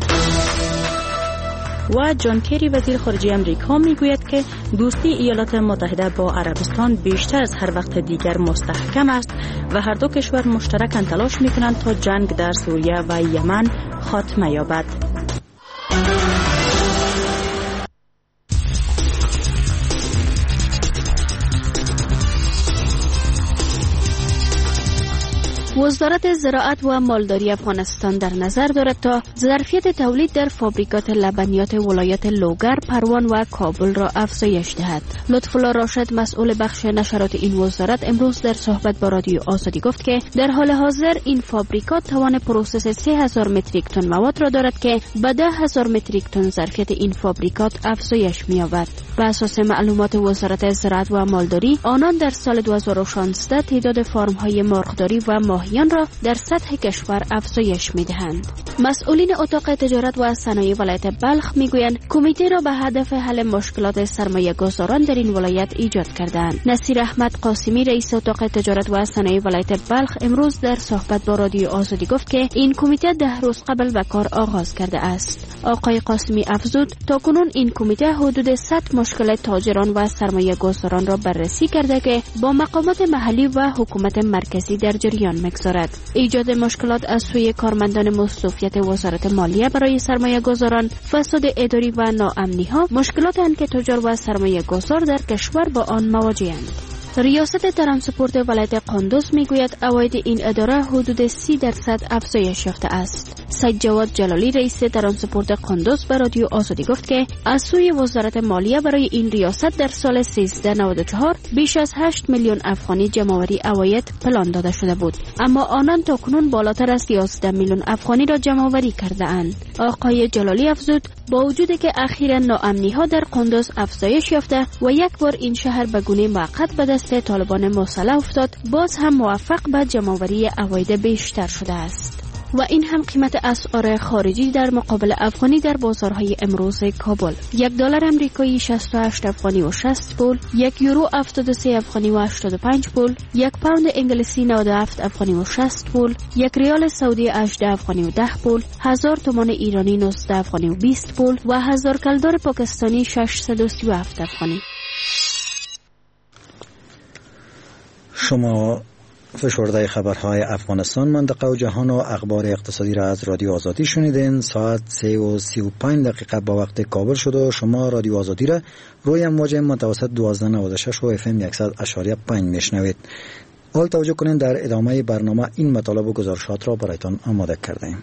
و جان کری وزیر خارجه امریکا میگوید که دوستی ایالات متحده با عربستان بیشتر از هر وقت دیگر مستحکم است و هر دو کشور مشترکاً تلاش میکنند تا جنگ در سوریه و یمن خاتمه یابد. وزارت زراعت و مالداری افغانستان در نظر دارد تا ظرفیت تولید در فابریکات لبنیات ولایت لوگر، پروان و کابل را افزایش دهد. لطف‌الله راشد مسئول بخش نشرات این وزارت امروز در صحبت با رادیو آزادی گفت که در حال حاضر این فابریکات توان پروسس سه هزار متریک تن مواد را دارد که به ده هزار متریک تن ظرفیت این فابریکات افزایش می‌یابد. بر اساس معلومات وزارت زراعت و مالداری، آنان در سال دو هزار و شانزده تعداد فارم‌های مرغداری و ماهیان را در سطح کشور افزایش می‌دهند. مسئولین اتاق تجارت و صنایع ولایت بلخ می‌گویند کمیته را به هدف حل مشکلات سرمایه‌گذاران در این ولایت ایجاد کردند. نصیر احمد قاسمی رئیس اتاق تجارت و صنایع ولایت بلخ امروز در صحبت با رادیو آزادی گفت که این کمیته ده روز قبل به کار آغاز کرده است. آقای قاسمی افزود تاکنون این کمیته حدود صد مشکل تاجران و سرمایه‌گذاران را بررسی کرده که با مقامات محلی و حکومت مرکزی در جریان می‌گذارد. ایجاد مشکلات از سوی کارمندان مصروفیت وزارت مالیه برای سرمایه‌گذاران، فساد اداری و ناامنی‌ها مشکلات اند که تجار و سرمایه‌گذار در کشور با آن مواجه‌اند. ریاست ترانسپورت ولایت قندوز میگوید عواید این اداره حدود سی درصد افزایش یافته است. سید جواد جلالی رئیس ترانسپورت قندوز به رادیو آزادی گفت که از سوی وزارت مالیه برای این ریاست در سال سیزده نود و چهار بیش از هشت میلیون افغانی جمع‌آوری عواید پلان داده شده بود، اما آنان تاکنون بالاتر از یازده میلیون افغانی را جمع‌آوری کرده اند. آقای جلالی افزود با وجودی که اخیراً ناامنی‌ها در قندوز افزایش یافته و یک بار این شهر به گونه موقت به دست طالبان مسلح افتاد، باز هم موفق به جمع‌آوری عواید بیشتر شده است. و این هم قیمت اسعار خارجی در مقابل افغانی در بازارهای امروز کابل. یک دلار امریکایی شصت و هشت افغانی و شصت پول، یک یورو هفتاد و سه افغانی و هشتاد و پنج پول، یک پوند انگلیسی نود و هفت افغانی و شصت پول، یک ریال سعودی هجده افغانی و ده پول، هزار تومان ایرانی نوزده افغانی و بیست پول و هزار کلدار پاکستانی ششصد و سی و هفت افغانی. شما فشرده خبرهای افغانستان، منطقه و جهان و اخبار اقتصادی را از رادیو آزادی شنیدین. ساعت سه و سی و پنج دقیقه با وقت کابل شد و شما رادیو آزادی را روی امواج متوسط دوازده نود و شش و اف ام صد و پنج میشنوید. حال توجه کنین در ادامه برنامه این مطالب و گزارشات را برایتان آماده کردیم.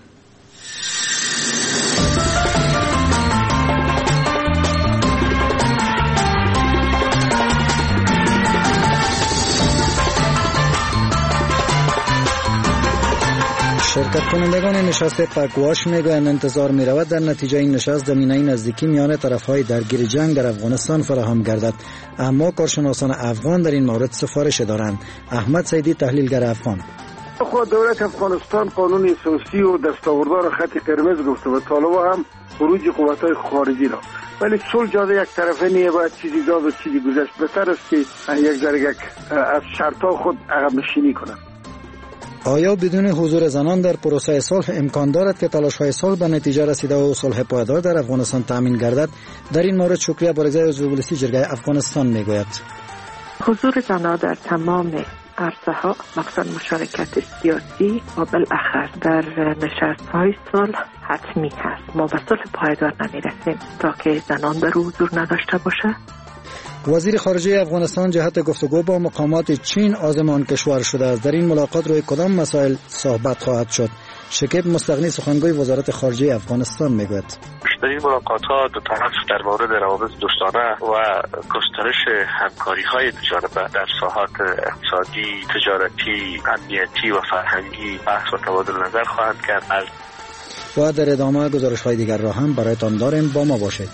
شرکت کنندگان نشست پگواش میگویند انتظار می رود در نتیجه این نشست زمینه نزدیکی میان طرفهای درگیر جنگ در افغانستان فراهم گردد، اما کارشناسان افغان در این مورد سفارش دارند. احمد سیدی، تحلیلگر افغان: خود دولت افغانستان قانون اساسی و دستاوردار خط قرمز گفته و طالبان هم خروج قوت‌های خارجی را، ولی صلح جاده یک طرفه نیه، باید چیزی داد و چیزی گذشت. بهتر است که یک ذره از شرط‌ها خود عقب نشینی کنند. آیا بدون حضور زنان در پروسه صلح امکان دارد که تلاش‌های صلح به نتیجه رسیده و صلح پایدار در افغانستان تامین گردد؟ در این مورد شکریه بارگزای عضو مجلس جرگه افغانستان میگوید: حضور زنان در تمام عرصه‌ها، مثلا مشارکت سیاسی و بالاخص در نشست‌های صلح حتمی هست. ما به صلح پایدار نمی‌رسیم تا که زنان در حضور نداشته باشه. وزیر خارجه افغانستان جهت گفتگو با مقامات چین عازم کشور شده است. در این ملاقات روی کدام مسائل صحبت خواهد شد؟ شکیب مستغنی، سخنگوی وزارت خارجه افغانستان میگوید: در این ملاقات ها دو طرف در مورد روابط دوستانه و گسترش همکاری های دو جانبه در ساحات اقتصادی، تجارتی، امنیتی و فرهنگی بحث و تبادل نظر خواهند کرد. و در ادامه گزارش های دیگر را هم برایتان داریم، با ما باشید.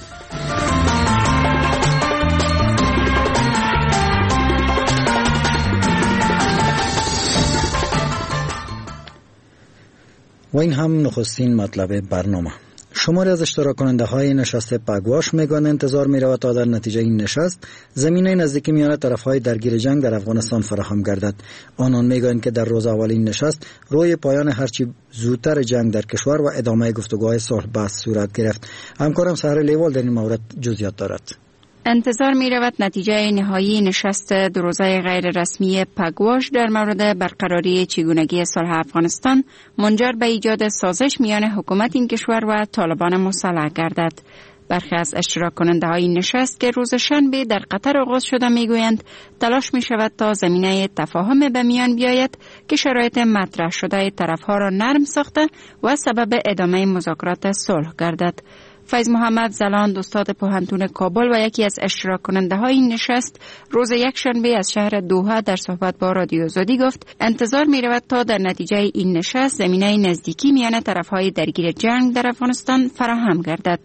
و این هم نخستین مطلب برنامه. شماری از اشتراک کننده های نشست پگواش میگویند انتظار می رود تا در نتیجه این نشست زمینه نزدیکی میان طرف های درگیر جنگ در افغانستان فراهم گردد. آنان میگویند که در روز اول این نشست روی پایان هرچی زودتر جنگ در کشور و ادامه گفتگوهای صلح بحث صورت گرفت. همکارم سحر لیوال در این مورد جزئیات دارد. انتظار می رود نتیجه نهایی نشست دو روزه غیر رسمی پگواش در مورد برقراری چگونگی صلح افغانستان منجر به ایجاد سازش میان حکومت این کشور و طالبان مسلح گردد. برخی از اشتراک کننده های نشست که روز شنبه در قطر آغاز شده می گویند تلاش می شود تا زمینه تفاهم به میان بیاید که شرایط مطرح شده طرف ها را نرم ساخته و سبب ادامه مذاکرات صلح گردد. فیض محمد زلاند، استاد پوهنتون کابل و یکی از اشتراک کننده های این نشست، روز یکشنبه از شهر دوحه در صحبت با رادیو آزادی گفت انتظار می رود تا در نتیجه این نشست زمینه نزدیکی میان طرف های درگیر جنگ در افغانستان فراهم گردد.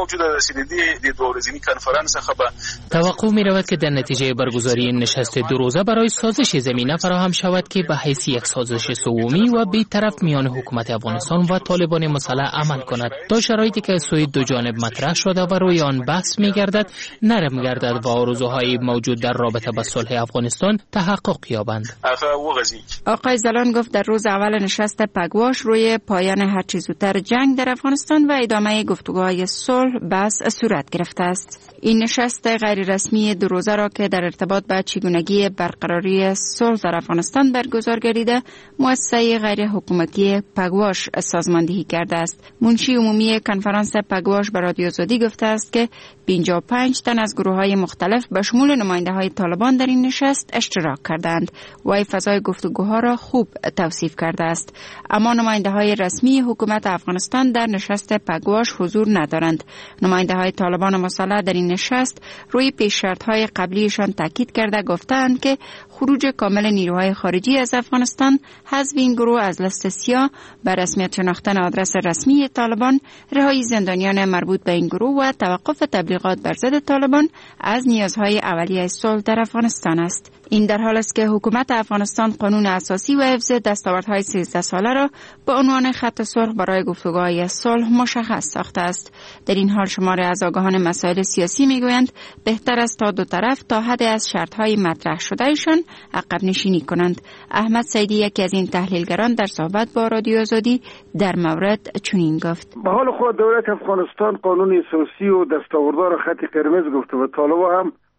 توقع می رود که در نتیجه برگزاری این نشست دو روزه برای سازش زمینه فراهم شود که به حیث یک سازش سومی و بی‌طرف میان حکومت افغانستان و طالبان مسلح عمل کند تا شرایطی که سوی دو جانب مطرح شده و روی آن بحث می گردد نرم گردد و آرزوهای موجود در رابطه با صلح افغانستان تحقق یابند. آقای زلان گفت در روز اول نشست پگواش روی پایان هرچی زودتر جنگ در افغانستان و ادامه گفتگوهای صلح بحث صورت گرفته است. این نشست غیر رسمی دو روزه را که در ارتباط با چگونگی برقراری صلح در افغانستان برگزار گردیده مؤسسه غیر حکومتی پگواش سازماندهی کرده است. منشی عمومی کنفرانس پگواش به رادیو آزادی گفته است که پنجاه و پنج تن از گروه‌های مختلف به شمول نماینده‌های طالبان در این نشست اشتراک کردند. وی فضای گفتگوها را خوب توصیف کرده است. اما نماینده‌های رسمی حکومت افغانستان در نشست پگواش حضور ندارند. نماینده‌های طالبان مسلح در این نشست روی پیش شرط‌های قبلیشان تاکید کرده گفتند که خروج کامل نیروهای خارجی از افغانستان، حذف این گروه از لیست سیاه، به رسمیت شناختن آدرس رسمی طالبان، رهایی زندانیان مربوط به این گروه و توقف تبلیغات بر ضد طالبان از نیازهای اولیه صلح در افغانستان است. این در حال است که حکومت افغانستان قانون اساسی و حفظ دستاوردهای سیزده ساله را به عنوان خط سرخ برای گفتگوهای صلح مشخص ساخته است. در این حال شماری از آگاهان مسائل سیاسی میگویند بهتر است تا دو طرف تا حد از شرطهای مطرح شدهشان عقب نشینی کنند. احمد سیدی، یکی از این تحلیلگران، در صحبت با رادیو آزادی در مورد چنین گفت: به حال خود دولت افغانستان قانون اساسی و دستاوردار خط قرمز گفته و طالبان هم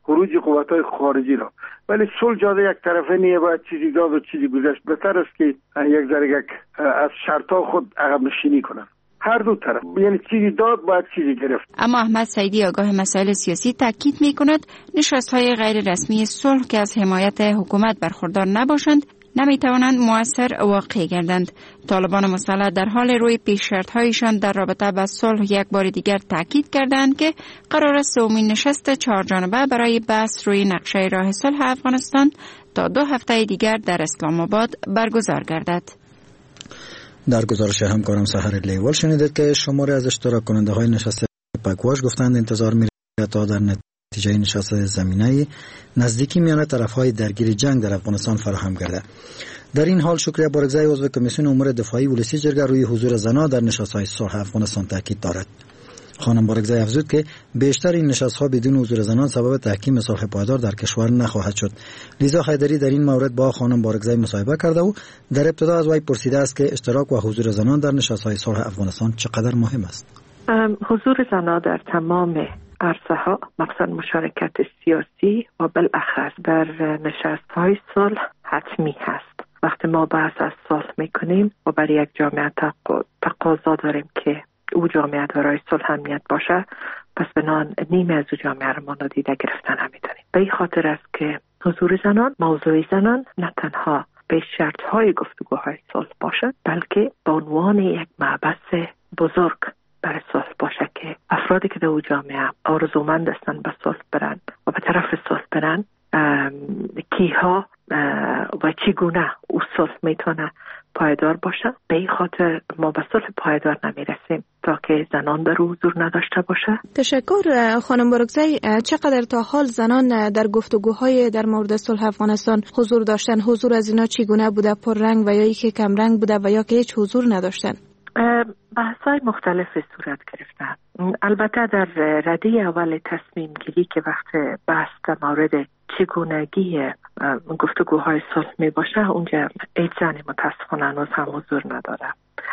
خروج قوت‌های خارجی را. ولی صلح جاده یک طرفه نیه، باید چیزی داد و چیزی گذشت. بهتر است که یک ذره یک از شرطا خود عقب نشینی کنن، هر دو طرف، یعنی چیزی داد باید چیزی گرفت. اما احمد سعیدی آگاه مسائل سیاسی تاکید می‌کند نشست‌های غیر رسمی صلح که از حمایت حکومت برخوردار نباشند نمیتوانند مؤثر واقع گردند. طالبان مسلح در حال روی پیش‌شرط‌هایشان در رابطه با صلح یک بار دیگر تاکید کردند که قرار است سومین نشست چهار جانبه برای بحث روی نقشه راه صلح افغانستان تا دو هفته دیگر در اسلام آباد برگزار گردد. در گزارش همکارم سحر لیوال شنیدید که شماری از اشتراک کننده های نشست پگواش گفتند انتظار می‌رسد تا در نتیجه نشست زمینه‌ای نزدیکی میان طرف‌های درگیر جنگ در افغانستان فراهم گردد. در این حال شکریه بارگزای عضو کمیسیون امور دفاعی ولسی جرگه روی حضور زنان در نشست‌های صلح افغانستان تاکید دارد. خانم بارگزای افزود که بیشتر این نشست‌ها بدون حضور زنان سبب تحکیم صلح پایدار در کشور نخواهد شد. لیزا حیدری در این مورد با خانم بارگزای مصاحبه کرده و در ابتدا از وی پرسیده است که اشتراک و حضور زنان در نشست‌های صلح افغانستان چقدر مهم است. حضور زنان در تمام عرصه‌ها، مخصوصاً مشارکت سیاسی و بالاخص در نشست‌های صلح حتمی هست. وقتی ما بحث از صلح می‌کنیم و برای یک جامعه تقاضا داریم که او جامعه برای صلح امنیت باشه، پس بنان نیمه از او جامعه را ما نادیده گرفتن نمی‌تونیم. به این خاطر است که حضور زنان، موضوع زنان نه تنها به شرط‌های گفتگوهای صلح باشد، بلکه به عنوان یک مبحث بزرگ برای صلح باشه که افرادی که در او جامعه آرزومند هستند به صلح برن و به طرف صلح برن، کیها و چگونه او صلح میتونه پایدار باشه. به این خاطر ما به صلح پایدار نمیرسیم تا که زنان در حضور نداشته باشه. تشکر خانم بارگزای. چقدر تا حال زنان در گفتگوهای در مورد صلح افغانستان حضور داشتن؟ حضور از اینا چگونه بوده؟ پررنگ و یا ای که کم رنگ بوده و یا که هیچ حضور نداشتن؟ بحث‌های مختلفی صورت گرفته. البته در رده اول تصمیم گیری که وقت بحث در مورد چگونگی گفتگوهای صلح می باشه، اونجا هیچ زنی متاسفانه هنوز هم حضور نداره.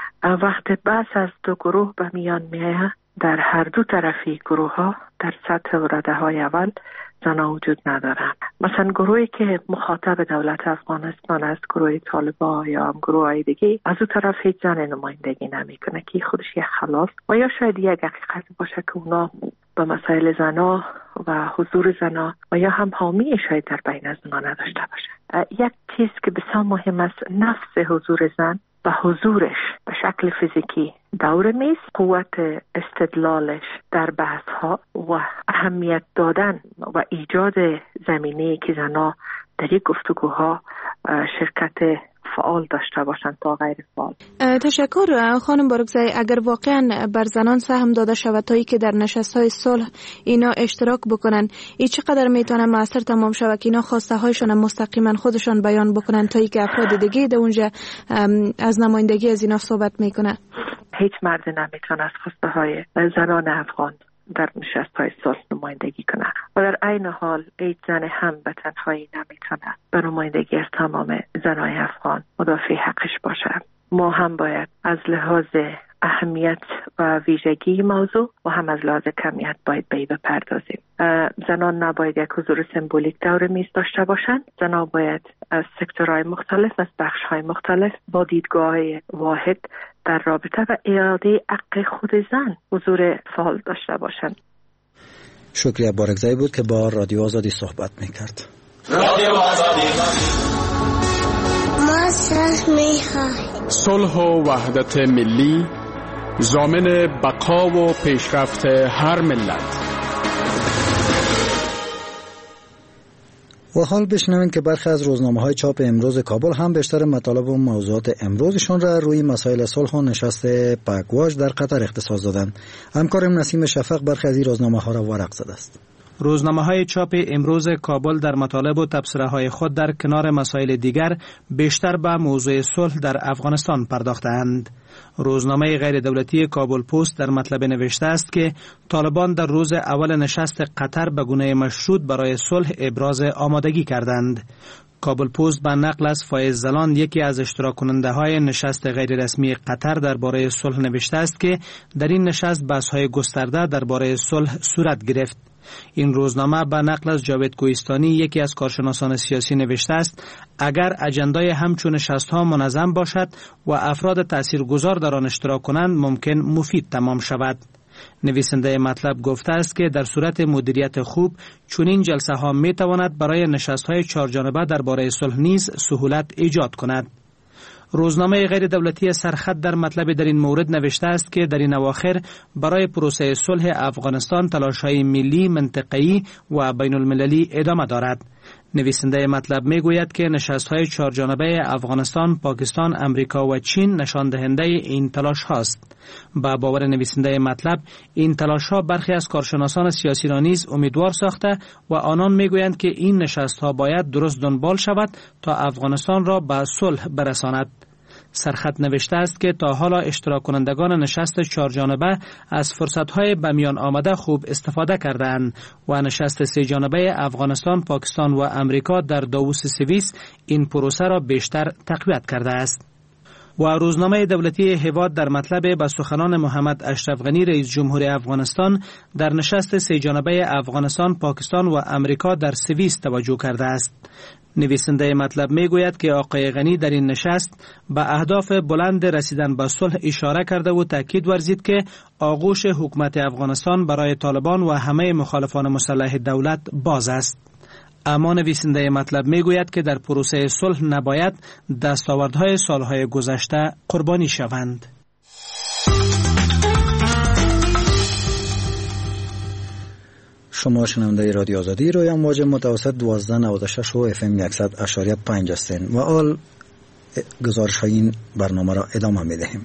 وقت بحث از دو گروه به میان میایه، در هر دو طرفی گروه ها در سطح و رده های اول زنها وجود ندارن. مثلا گروهی که مخاطب دولت افغانستان است، گروه طالبان یا هم گروه های دیگه، از اون طرف هیچ زن نمایندگی نمیکنه که خودش یک خلاف و یا شاید یک حقیقت باشه که اونا به مسائل زنها و حضور زنها و یا هم حامی شاید در بین از اونا نداشته باشه. یک چیز که بسیار مهم است، نفس حضور زن و حضورش به شکل فیزیکی دور میز، قوت استدلالش در بحث ها و اهمیت دادن و ایجاد زمینه که زنها در یک گفتگوها شرکت فعال داشته باشند تا غیر فعال. تشکر خانم بارگزای. اگر واقعا بر زنان سهم داده شود تا ای که در نشست‌های صلح اینا اشتراک بکنن، این چقدر میتونه موثر تمام شود که اینا خواسته هایشون مستقیما خودشان بیان بکنن تا ای که افراد دیگه در اونجا از نمایندگی از اینا صحبت میکنه؟ هیچ مرد نمیتونه از خواسته های زنان افغان در نشست‌های صلح نمایندگی کنه و در عین حال هیچ زن هم به تنهایی نمیتونه به نمایندگی از تمام زنای افغان مدافع حقش باشه. ما هم باید از لحاظ اهمیت و ویژگی موضوع و هم از لحاظ کمیت باید به این بپردازیم. زنان نباید یک حضور سمبولیک دور میز داشته باشند. زنان باید از سکتورهای مختلف، از بخشهای مختلف با دیدگاه واحد در رابطه و اعاده حق خود زن حضور فعال داشته باشند. شکریه بارگزایی بود که با رادیو آزادی صحبت میکرد. رادیو آزادی ما صلح میخواهیم. صلح و وحدت ملی ضامن بقا و پیشرفت هر ملت. و حال بشنوید که برخی از روزنامه‌های چاپ امروز کابل هم بیشتر مطالب و موضوعات امروزشون را روی مسائل صلح و نشست پگواش در قطر اختصاص دادند. همکارم نسیم شفق برخی از این روزنامه‌ها را ورق زده است. روزنامه‌های چاپ امروز کابل در مطالب و تبصره‌های خود در کنار مسائل دیگر بیشتر به موضوع صلح در افغانستان پرداختند. روزنامه غیر دولتی کابل پست در مطلب نوشته است که طالبان در روز اول نشست قطر به گونه مشروط برای صلح ابراز آمادگی کردند. کابل پست به نقل از فایز زلان، یکی از اشتراک کننده های نشست غیر رسمی قطر درباره صلح نوشته است که در این نشست بحث های گسترده درباره صلح صورت گرفت. این روزنامه به نقل از جاوید کوهستانی یکی از کارشناسان سیاسی نوشته است اگر اجندای همچون نشست‌ها منظم باشد و افراد تاثیرگذار در آن اشتراک کنند ممکن مفید تمام شود. نویسنده مطلب گفته است که در صورت مدیریت خوب چنین جلسه ها می تواند برای نشست های چهارجانبه درباره صلح نیز سهولت ایجاد کند. روزنامه غیر دولتی سرخط در مطلب در این مورد نوشته است که در این اواخر برای پروسه صلح افغانستان تلاش‌های ملی، منطقه‌ای و بین المللی ادامه دارد. نویسنده مطلب می گوید که نشست‌های چهارجانبه افغانستان، پاکستان، امریکا و چین نشان دهنده این تلاش هاست. با باور نویسنده مطلب این تلاش ها برخی از کارشناسان سیاسی را نیز امیدوار ساخته و آنان می گویند که این نشست‌ها باید درست دنبال شود تا افغانستان را به صلح برساند. سرخط نوشته است که تا حالا اشتراک کنندگان نشست چهارجانبه از فرصت‌های به میان آمده خوب استفاده کردند و نشست سه جانبه افغانستان، پاکستان و امریکا در داووس سوئیس این پروسه را بیشتر تقویت کرده است. و روزنامه دولتی هواد در مطلب به سخنان محمد اشرف غنی رئیس جمهور افغانستان در نشست سه جانبه افغانستان، پاکستان و امریکا در سوئیس توجه کرده است. نویسنده مطلب می گوید که آقای غنی در این نشست به اهداف بلند رسیدن به صلح اشاره کرده و تاکید ورزید که آغوش حکومت افغانستان برای طالبان و همه مخالفان مسلح دولت باز است. اما نویسنده مطلب می گوید که در پروسه صلح نباید دستاوردهای سالهای گذشته قربانی شوند. شما شنونده رادیو آزادی روی امواج متوسط دوازده نود و شش و اف ام صد اشاریه پنج هستین و آل گزارش های این برنامه را ادامه می دهیم.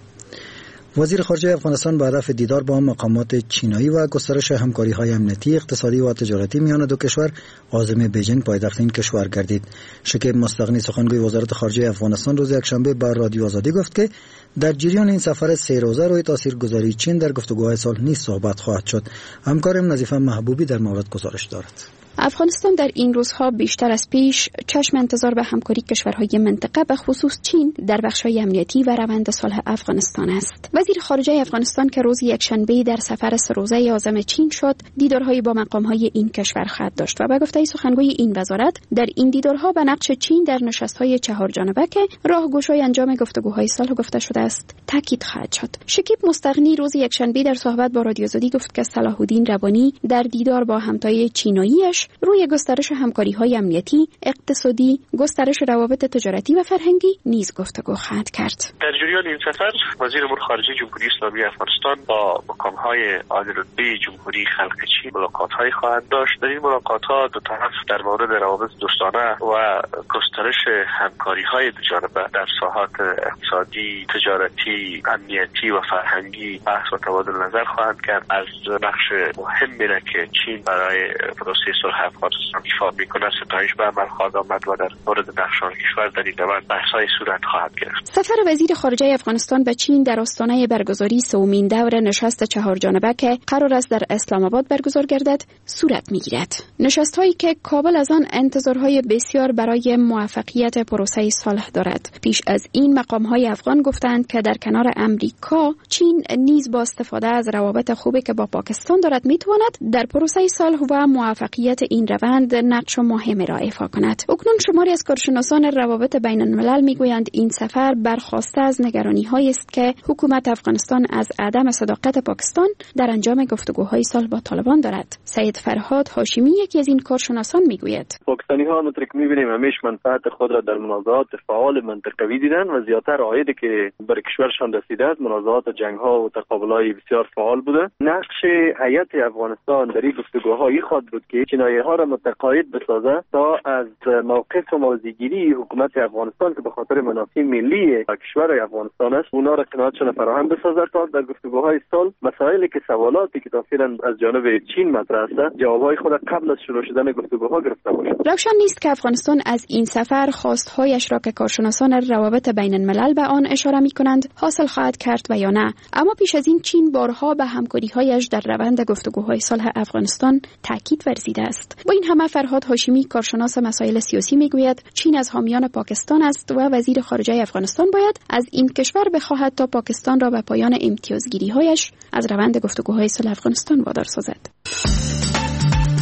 وزیر خارجه افغانستان به هدف دیدار با مقامات چینایی و گسترش همکاری های امنیتی، اقتصادی و تجارتی میان دو کشور عازم بیجینگ پایتخت این کشور گردید. شکیب مستغنی سخنگوی وزارت خارجه افغانستان روز یکشنبه بر رادیو آزادی گفت که در جریان این سفر سه روزه روی تاثیرگذاری چین در گفتگوهای صلح نیز صحبت خواهد شد. همکارم نظیفه محبوبی در مورد گزارش دارد. افغانستان در این روزها بیشتر از پیش چشم انتظار به همکاری کشورهای منطقه به خصوص چین در بخش‌های امنیتی و روند صلح افغانستان است. وزیر خارجه افغانستان که روز یکشنبه در سفر سه روزه عازم چین شد، دیدارهای با مقام‌های این کشور خواهد داشت و به گفته سخنگوی این وزارت در این دیدارها به نقش چین در نشست‌های چهارجانبه که راهگشای انجام گفتگوهای صلح گفته شده است تاکید خواهد شد. شکیب مستغنی روز یکشنبه در صحبت با رادیو آزادی گفت که صلاح الدین ربانی در دیدار با همتای چیناییش روی گسترش همکاری‌های امنیتی، اقتصادی، گسترش روابط تجارتی و فرهنگی نیز گفتگو خواهد کرد. در جریان این سفر وزیر امور خارجه جمهوری اسلامی افغانستان با مقام‌های عالی‌رتبه جمهوری خلق چین ملاقات‌های خواهد داشت. در این ملاقات‌ها دو طرف در مورد روابط دوستانه و گسترش همکاری‌های دو جانبه در ساحات اقتصادی، تجارتی، امنیتی و فرهنگی بحث و تبادل نظر خواهند کرد. از نقش مهمی را که چین برای پروسه صلح افغانستان ایفا می‌کند ستایش به عمل خواهد آمد و در مورد نقشان کشور در این روند بحث‌های صورت خواهد گرفت. سفر وزیر خارجه افغانستان به چین در آستانه برگزاری سومین دور نشست چهارجانبه که قرار است در اسلام آباد برگزار گردد صورت می‌گیرد. نشست‌هایی که کابل از آن انتظارهای بسیار برای موفقیت پروسه صلح دارد. پیش از این مقام‌های افغان گفتند که در کنار امریکا، چین نیز با استفاده از روابط خوبی که با پاکستان دارد می‌تواند در پروسه صلح و موفقیت این روند نقش مهمی را ایفا کند. اکنون شماری از کارشناسان روابط بین الملل میگویند این سفر برخواسته از نگرانی‌هایی است که حکومت افغانستان از عدم صداقت پاکستان در انجام گفتگوهای صلح با طالبان دارد. سید فرهاد هاشمی یکی از این کارشناسان میگوید پاکستانی‌ها همونطور که می‌بینیم همیشه منفعت خود را در منازعات فعال منطقوی دیدن و زیاتر عایدی که بر کشورشان رسیده است منازعات جنگ‌ها و تقابل‌های بسیار فعال بوده. نقش هیئت افغانستان در این گفتگوها این خواهد بود که چینایی‌ها را متقاعد بسازه تا از موقف و موضع‌گیری حکومت افغانستان که به خاطر منافع ملی کشور افغانستان است اونا را قناعتشان فراهم بسازه تا در گفتگوهای صلح مسائلی که سوالاتی که تاثیراً از جانب چین مطرح است جوابهای خود قبل از شروع شدن گفتگوها گرفته باشد. روشن نیست که افغانستان از این سفر خواستهایش را که کارشناسان روابط بین الملل به آن اشاره می‌کنند حاصل خواهد کرد و یا نه. اما پیش از این چین بارها به همکاری‌هایش در روند گفتگوهای صلح افغانستان تاکید ورزیده است. با این همه فرهاد هاشمی کارشناس مسائل سیاسی میگوید چین از حامیان پاکستان است و وزیر خارجه افغانستان باید از این کشور بخواهد تا پاکستان را به پایان امتیازگیری‌هایش از روند گفتگوهای صلح افغانستان وادار سازد.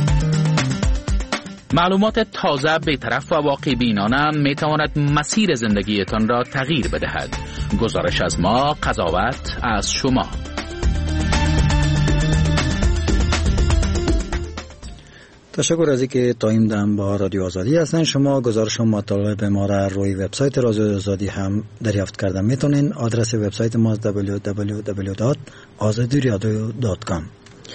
معلومات تازه، بی‌طرف و واقع بینانه می تواند مسیر زندگیتان را تغییر بدهد. گزارش از ما، قضاوت از شما. تشکر از اینکه تایم دادن با رادیو آزادی هستن. شما گزارش و مطالب ما را روی وبسایت رادیو آزادی هم دریافت کرده میتونین. آدرس وبسایت ما دبلیو دبلیو دبلیو دات آزادی رادیو دات کام.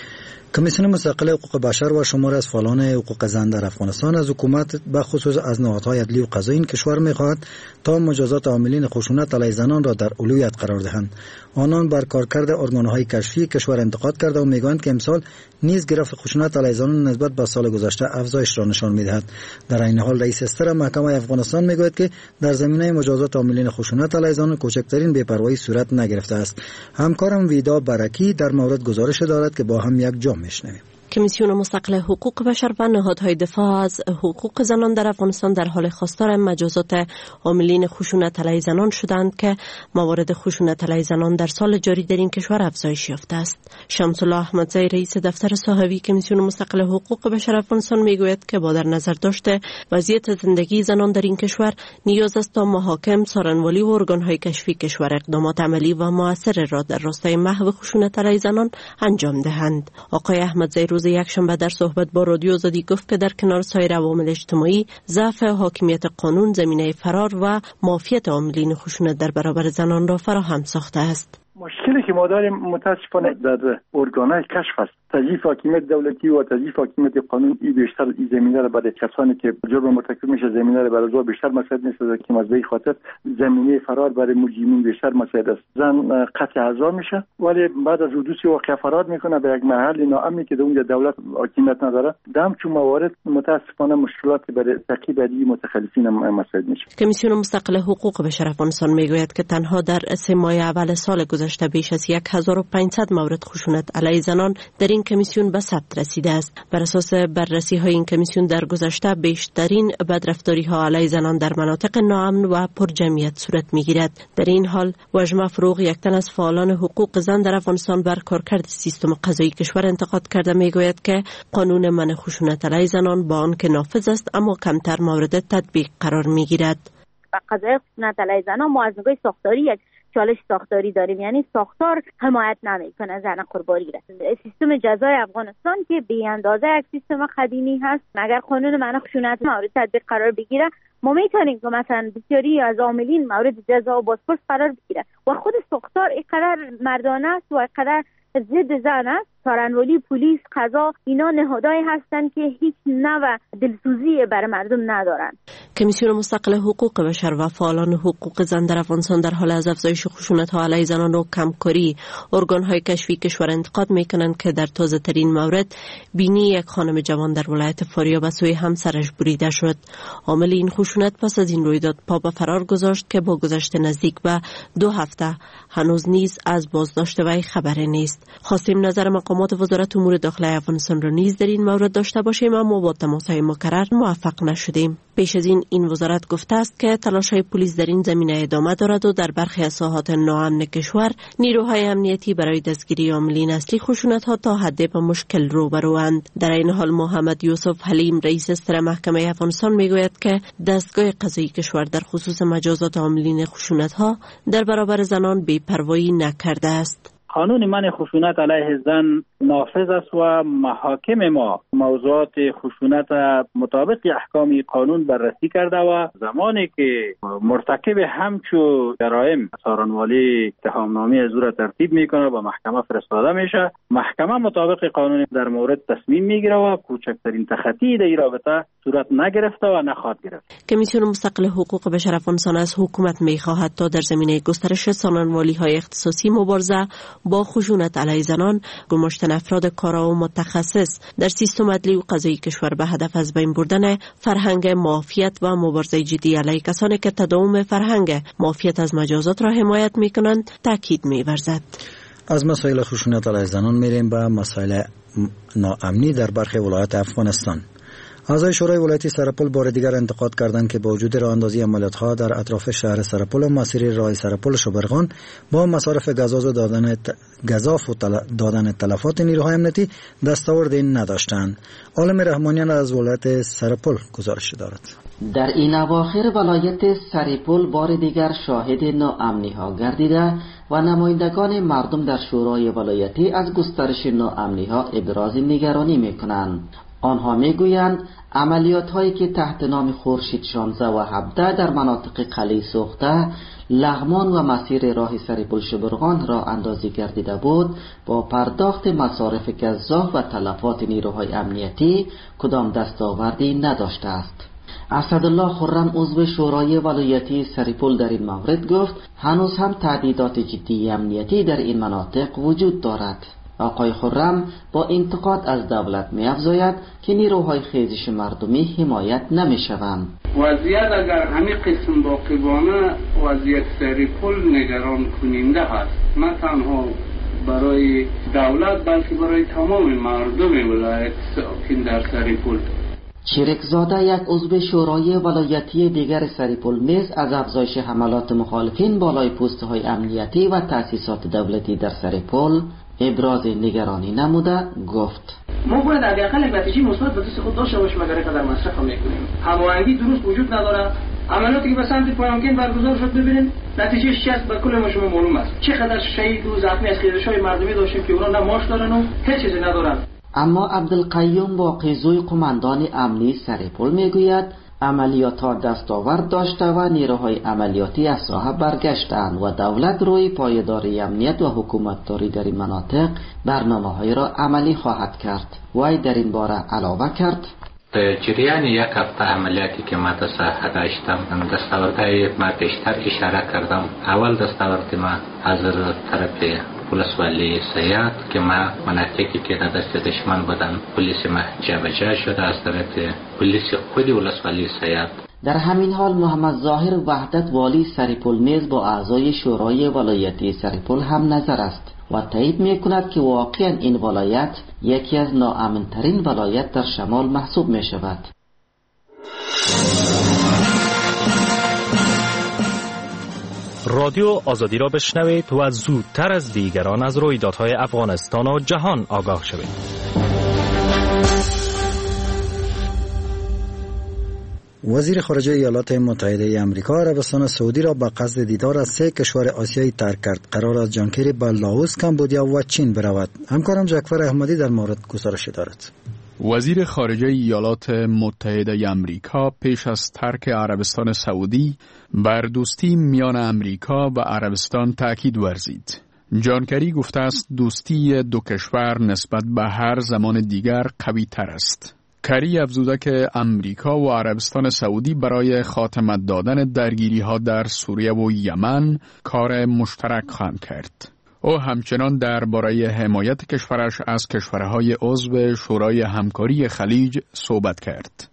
کمیسیون مستقل حقوق بشر و شمار از فعالان حقوق زن در افغانستان از حکومت به خصوص از نهادهای عدلی و قضایی این کشور می‌خواهد تا مجازات عاملین خشونت علیه زنان را در اولویت قرار دهند. آنان بر کارکرد ارگان‌های کشفی کشور انتقاد کرده و می‌گویند که امسال نیز گرفت خشونت علیه زنان نسبت به سال گذشته افزایش را نشان می‌دهد. در این حال رئیس استر محکمه افغانستان می‌گوید که در زمینه مجازات عاملین خشونت علیه زنان کوچکترین بی‌پروایی صورت نگرفته است. همکارم ویدا برکی در مورد گزارش دارد که با هم یک جا می‌شنویم. کمیسیون مستقل حقوق بشر و نهادهای دفاع از حقوق زنان در افغانستان در حال خواستار مجازات عاملین خشونت علیه زنان شدند که موارد خشونت علیه زنان در سال جاری در این کشور افزایش یافته است. شمس الله احمدزی رئیس دفتر صاحبی کمیسیون مستقل حقوق بشر افغانستان میگوید که با در نظر داشته وضعیت زندگی زنان در این کشور نیاز است تا محاکم، سارنوالی و ارگانهای کشفی کشور اقدامات عملی و موثر را در راستای محو خشونت علیه زنان انجام دهند. آقای احمدزی روز یکشنبه در صحبت با رادیو آزادی گفت که در کنار سایر عوامل اجتماعی، ضعف حاکمیت قانون زمینه فرار و معافیت عاملین خشونت در برابر زنان را فراهم ساخته است. مشکلی که ما داریم متاسفانه در ارگانهای کشف است. تضعیف حاکمیت دولتی و تضعیف حاکمیت قانون ای بیشتر این زمینه را برای کسانی که جرم مرتکب میشه زمینه را برای بیشتر مساعد نیست که مزبی خاطر زمینه فرار برای مجرمین بیشتر مساعد است. زن قطع اعضا میشه ولی بعد از حدوث واقع فرار میکنه به یک محل ناامنی که اونجا دولت حاکمیت نداره. دام چون موارد متاسفانه مشکلات برای تعقیب علی متخلفین مساعد میشه. کمیسیون مستقل حقوق بشر افغانستان میگوید که تنها در سه ماه اول سال گذشته بیش از هزار و پانصد مورد خشونت علیه زنان در این کمیسیون به ثبت رسیده است. بر اساس بررسی های این کمیسیون در گذشته بیشترین بدرفتاری ها علیه زنان در مناطق ناامن و پر جمعیت صورت میگیرد. در این حال وژما فروغ، یک تن از فعالان حقوق زن در افغانستان، بر کارکرد سیستم قضایی کشور انتقاد کرده میگوید که قانون منع خشونت علیه زنان با آن که نافذ است اما کمتر مورد تطبیق قرار میگیرد. قضای خشونت علیه زنان ما از نگاه ساختاری یک چالش ساختاری داریم، یعنی ساختار حمایت نمیکنه زن قربانی را. سیستم جزای افغانستان که بی اندازه یک سیستم قدیمی هست، اگر قانون منع خشونت مورد تطبیق قرار بگیره ما میتونیم که مثلا بسیاری از عاملین مورد جزا و بازپرس قرار بگیره و خود ساختار اینقدر مردانه است و اینقدر ضد زن است. سارنوالی، پلیس، قضا، اینا نهادهایی هستند که هیچ نوع دلسوزی بر مردم ندارند. کمیسیون مستقل حقوق بشر و فعالان حقوق زن در افغانستان در حال از افزایش خشونت ها علیه زنان و کمکاری ارگانهای کشفی کشور انتقاد میکنند که در تازه ترین مورد بینی یک خانم جوان در ولایت فاریاب به سوی همسرش بریده شد. عامل این خشونت پس از این رویداد پا به فرار گذاشت که با گذشت نزدیک به دو هفته هنوز نیز از بازداشت وی خبری نیست. خواستیم نظر مقامات وزارت امور داخلی افغانستان را نیز در این مورد داشته باشیم اما با تماس‌های مکرر موفق نشدیم. پیش از این این وزارت گفته است که تلاش‌های پلیس در این زمینه ادامه دارد و در برخی از ساحات ناامن کشور نیروهای امنیتی برای دستگیری عاملین اصلی خشونت‌ها تا حد به مشکل روبروند. در این حال محمد یوسف حلیم رئیس استر محکمه افغانستان میگوید که دستگاه قضایی کشور در خصوص مجازات عاملین خشونت‌ها در برابر زنان بی‌پروایی نکرده است. قانون منع خشونت علیه زن نافذ است و محاکم ما موضوعات خشونت مطابق احکام قانون بررسی کرده و زمانی که مرتکب همچو جرایم سارنوالی اتهامنامه از او را ترتیب میکنه و محکمه فرستاده میشه، محکمه مطابق قانون در مورد تصمیم میگیره و کوچکترین تخطی در این رابطه صورت نگرفته و نخواهد گرفت. کمیسیون مستقل حقوق بشر افغانستان از حکومت میخواهد تا در زمینه گسترش سارنوالی های اختصاصی مبارزه با خشونت علیه زنان گماشتن افراد کارا و متخصص در سیستم عدلی و قضایی کشور به هدف از بین بردن فرهنگ معافیت و مبارزه جدی علیه کسانی که تداوم فرهنگ معافیت از مجازات را حمایت میکنند تاکید می‌ورزد. از مسائل خشونت علیه زنان میریم به مسائل ناامنی در برخی ولایات افغانستان. اعضای شورای ولایتی سرپل بار دیگر انتقاد کردند که با وجود راه اندازی عملیات‌ها در اطراف شهر سرپل و مسیر راه سرپل شبرغان با مصارف گزاف و دادن گزاف و دادن تلفات نیروهای امنیتی دستاوردی نداشتند. عالم رحمانیان از ولایت سرپل گزارش دارد. در این اواخر ولایت سرپل بار دیگر شاهد ناامنی ها گردیده و نمایندگان مردم در شورای ولایتی از گسترش ناامنی ها ابراز نگرانی میکنند. آنها میگویند عملیات هایی که تحت نام خورشید شانزده و هفده در مناطق قلعه سوخته، لغمان و مسیر راه سرپل شبرغان را اندازی گردیده بود، با پرداخت مصارف گزاف و تلفات نیروهای امنیتی کدام دستاوردی نداشته است. اسدالله خرم عضو شورای ولایتی سرپل در این مورد گفت هنوز هم تهدیدات جدی امنیتی در این مناطق وجود دارد. آقای خرم با انتقاد از دولت می افزاید که نیروهای خیزش مردمی حمایت نمی شوند. وضعیت اگر همین قسم باقی بانه وضعیت سرپل نگران کننده هست، نه تنها برای دولت بلکه برای تمام مردم ولایت ساکن در سرپل. چیرکزاده یک عضو شورای ولایتی دیگر سرپل نیز از افزایش حملات مخالفین بالای پست‌های امنیتی و تأسیسات دولتی در سرپل ابراز نگرانی نموده گفت ما باید حداقل نتیجه مثبت به دست خود داشته باشیم اگر اینقدر مصرف میکنیم. هماهنگی درست وجود نداره. عملیاتی که به سمت پایانکن برگزار شد ببینید نتیجهش چی است به کل ما شما معلوم است. چقدر شهید و زخمی از خیزش‌های مردمی داشتیم که اونا نه ماش دارن و هیچ چیزی ندارن. اما عبدالقیوم با قیزوی قماندان امنی سرپل میگوید عملیات ها دستاورد داشته و نیروهای عملیاتی از ساحه برگشتند و دولت روی پایداری امنیت و حکومتداری در این مناطق برنامه های را عملی خواهد کرد. وی در این باره علاوه کرد در جریان یک هفته عملیاتی که ما در ساحه داشتم دستاوردهای ما بیشتر اشاره کردم. اول دستاورد ما از طرف ولسوالی سیاد که ما مناطقی که در دست دشمن بودن پلیس ما جابجا شده از طرف پلیس خود ولسوالی سیاد. در همین حال محمد ظاهر وحدت والی سرپل نیز با اعضای شورای ولایتی سرپل هم نظر است و تایید میکند که واقعا این ولایت یکی از ناامن‌ترین ولایت در شمال محسوب می شود. رادیو آزادی را بشنوید و زودتر از دیگران از رویدادهای افغانستان و جهان آگاه شوید. وزیر خارجه ایالات متحده ای آمریکا عربستان سعودی را به قصد دیدار از سه کشور آسیایی ترک کرد. قرار است جان کری به لاوس، کمبودیا و چین برود. همکارم جعفر احمدی در مورد گزارش دارد. وزیر خارجه ایالات متحده آمریکا پیش از ترک عربستان سعودی بر دوستی میان آمریکا و عربستان تاکید ورزید. جان کری گفته است دوستی دو کشور نسبت به هر زمان دیگر قوی تر است. کری افزوده که آمریکا و عربستان سعودی برای خاتمه دادن درگیری ها در سوریه و یمن کار مشترک خواهند کرد. او همچنان درباره حمایت کشورش از کشورهای عضو شورای همکاری خلیج صحبت کرد.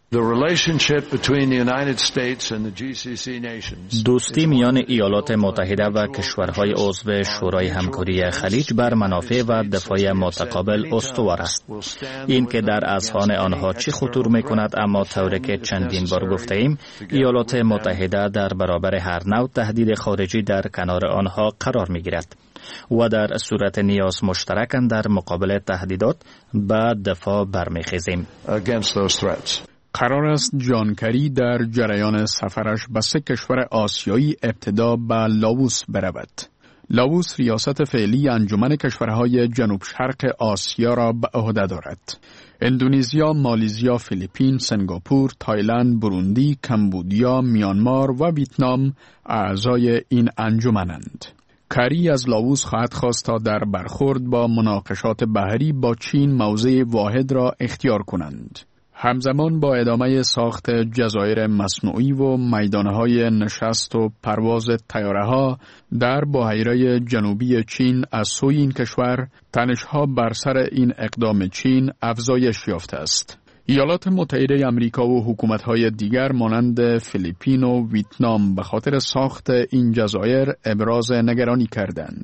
دوستی میان ایالات متحده و کشورهای عضو شورای همکاری خلیج بر منافع و دفاع متقابل استوار است. این که در اذهان آنها چی خطور میکند، اما طوری که چندین بار گفته ایم ایالات متحده در برابر هر نوع تهدید خارجی در کنار آنها قرار میگیرد و در صورت نیاز مشترکاً در مقابل تهدیدات به دفاع برمیخیزیم. قرار است جان کری در جریان سفرش به سه کشور آسیایی ابتدا به لاوس برود. لاوس ریاست فعلی انجمن کشورهای جنوب شرق آسیا را به عهده دارد. اندونزیا، مالیزیا، فیلیپین، سنگاپور، تایلند، بروندی، کمبودیا، میانمار و ویتنام اعضای این انجمنند. کری از لاوس خواهد خواست تا در برخورد با مناقشات بحری با چین موضع واحد را اختیار کنند. همزمان با ادامه ساخت جزایر مصنوعی و میدانهای نشست و پرواز طیاره‌ها در بحیره جنوبی چین از سوی این کشور، تنش‌ها بر سر این اقدام چین افزایش یافته است. ایالات متحده آمریکا و حکومت‌های دیگر مانند فیلیپین و ویتنام به خاطر ساخت این جزایر ابراز نگرانی کردند.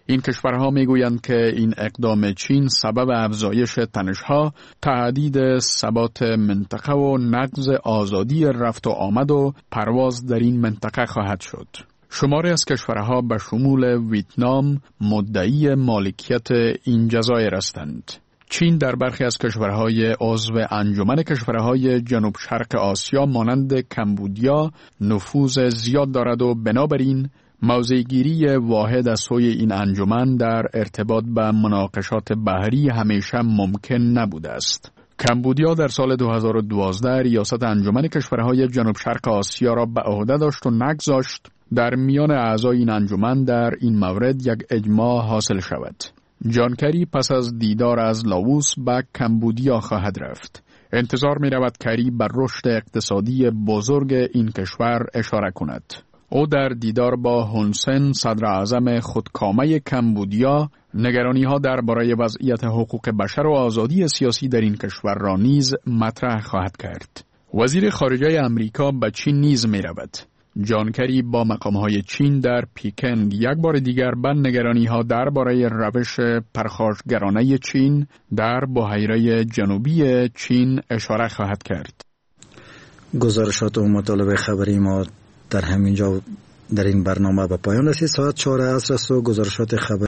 این کشورها میگویند که این اقدام چین سبب افزایش تنش‌ها، تهدید ثبات منطقه و نقض آزادی رفت و آمد و پرواز در این منطقه خواهد شد. شماری از کشورها به شمول ویتنام مدعی مالکیت این جزایر هستند. چین در برخی از کشورهای عضو انجمن کشورهای جنوب شرق آسیا مانند کمبودیا نفوذ زیاد دارد و بنابراین موضع‌گیری واحد از سوی این انجمن در ارتباط به مناقشات بحری همیشه ممکن نبوده است. کمبودیا در سال دو هزار و دوازده ریاست انجمن کشورهای جنوب شرق آسیا را به عهده داشت و نگذاشت در میان اعضای این انجمن در این مورد یک اجماع حاصل شود. جان کری پس از دیدار از لاووس به کمبودیا خواهد رفت. انتظار می رود کری بر رشد اقتصادی بزرگ این کشور اشاره کند. او در دیدار با هون سن صدر اعظم خودکامه کمبودیا نگرانی ها درباره وضعیت حقوق بشر و آزادی سیاسی در این کشور را نیز مطرح خواهد کرد. وزیر خارجه امریکا به چین نیز می رود. جان کری با مقام‌های چین در پیکنگ یک بار دیگر به نگرانی‌ها درباره روش پرخاشگرانه چین در بحیره جنوبی چین اشاره خواهد کرد. گزارشات و مطالب خبری ما در همینجا در این برنامه به پایان رسید. ساعت چهار عصر است و گزارشات خبری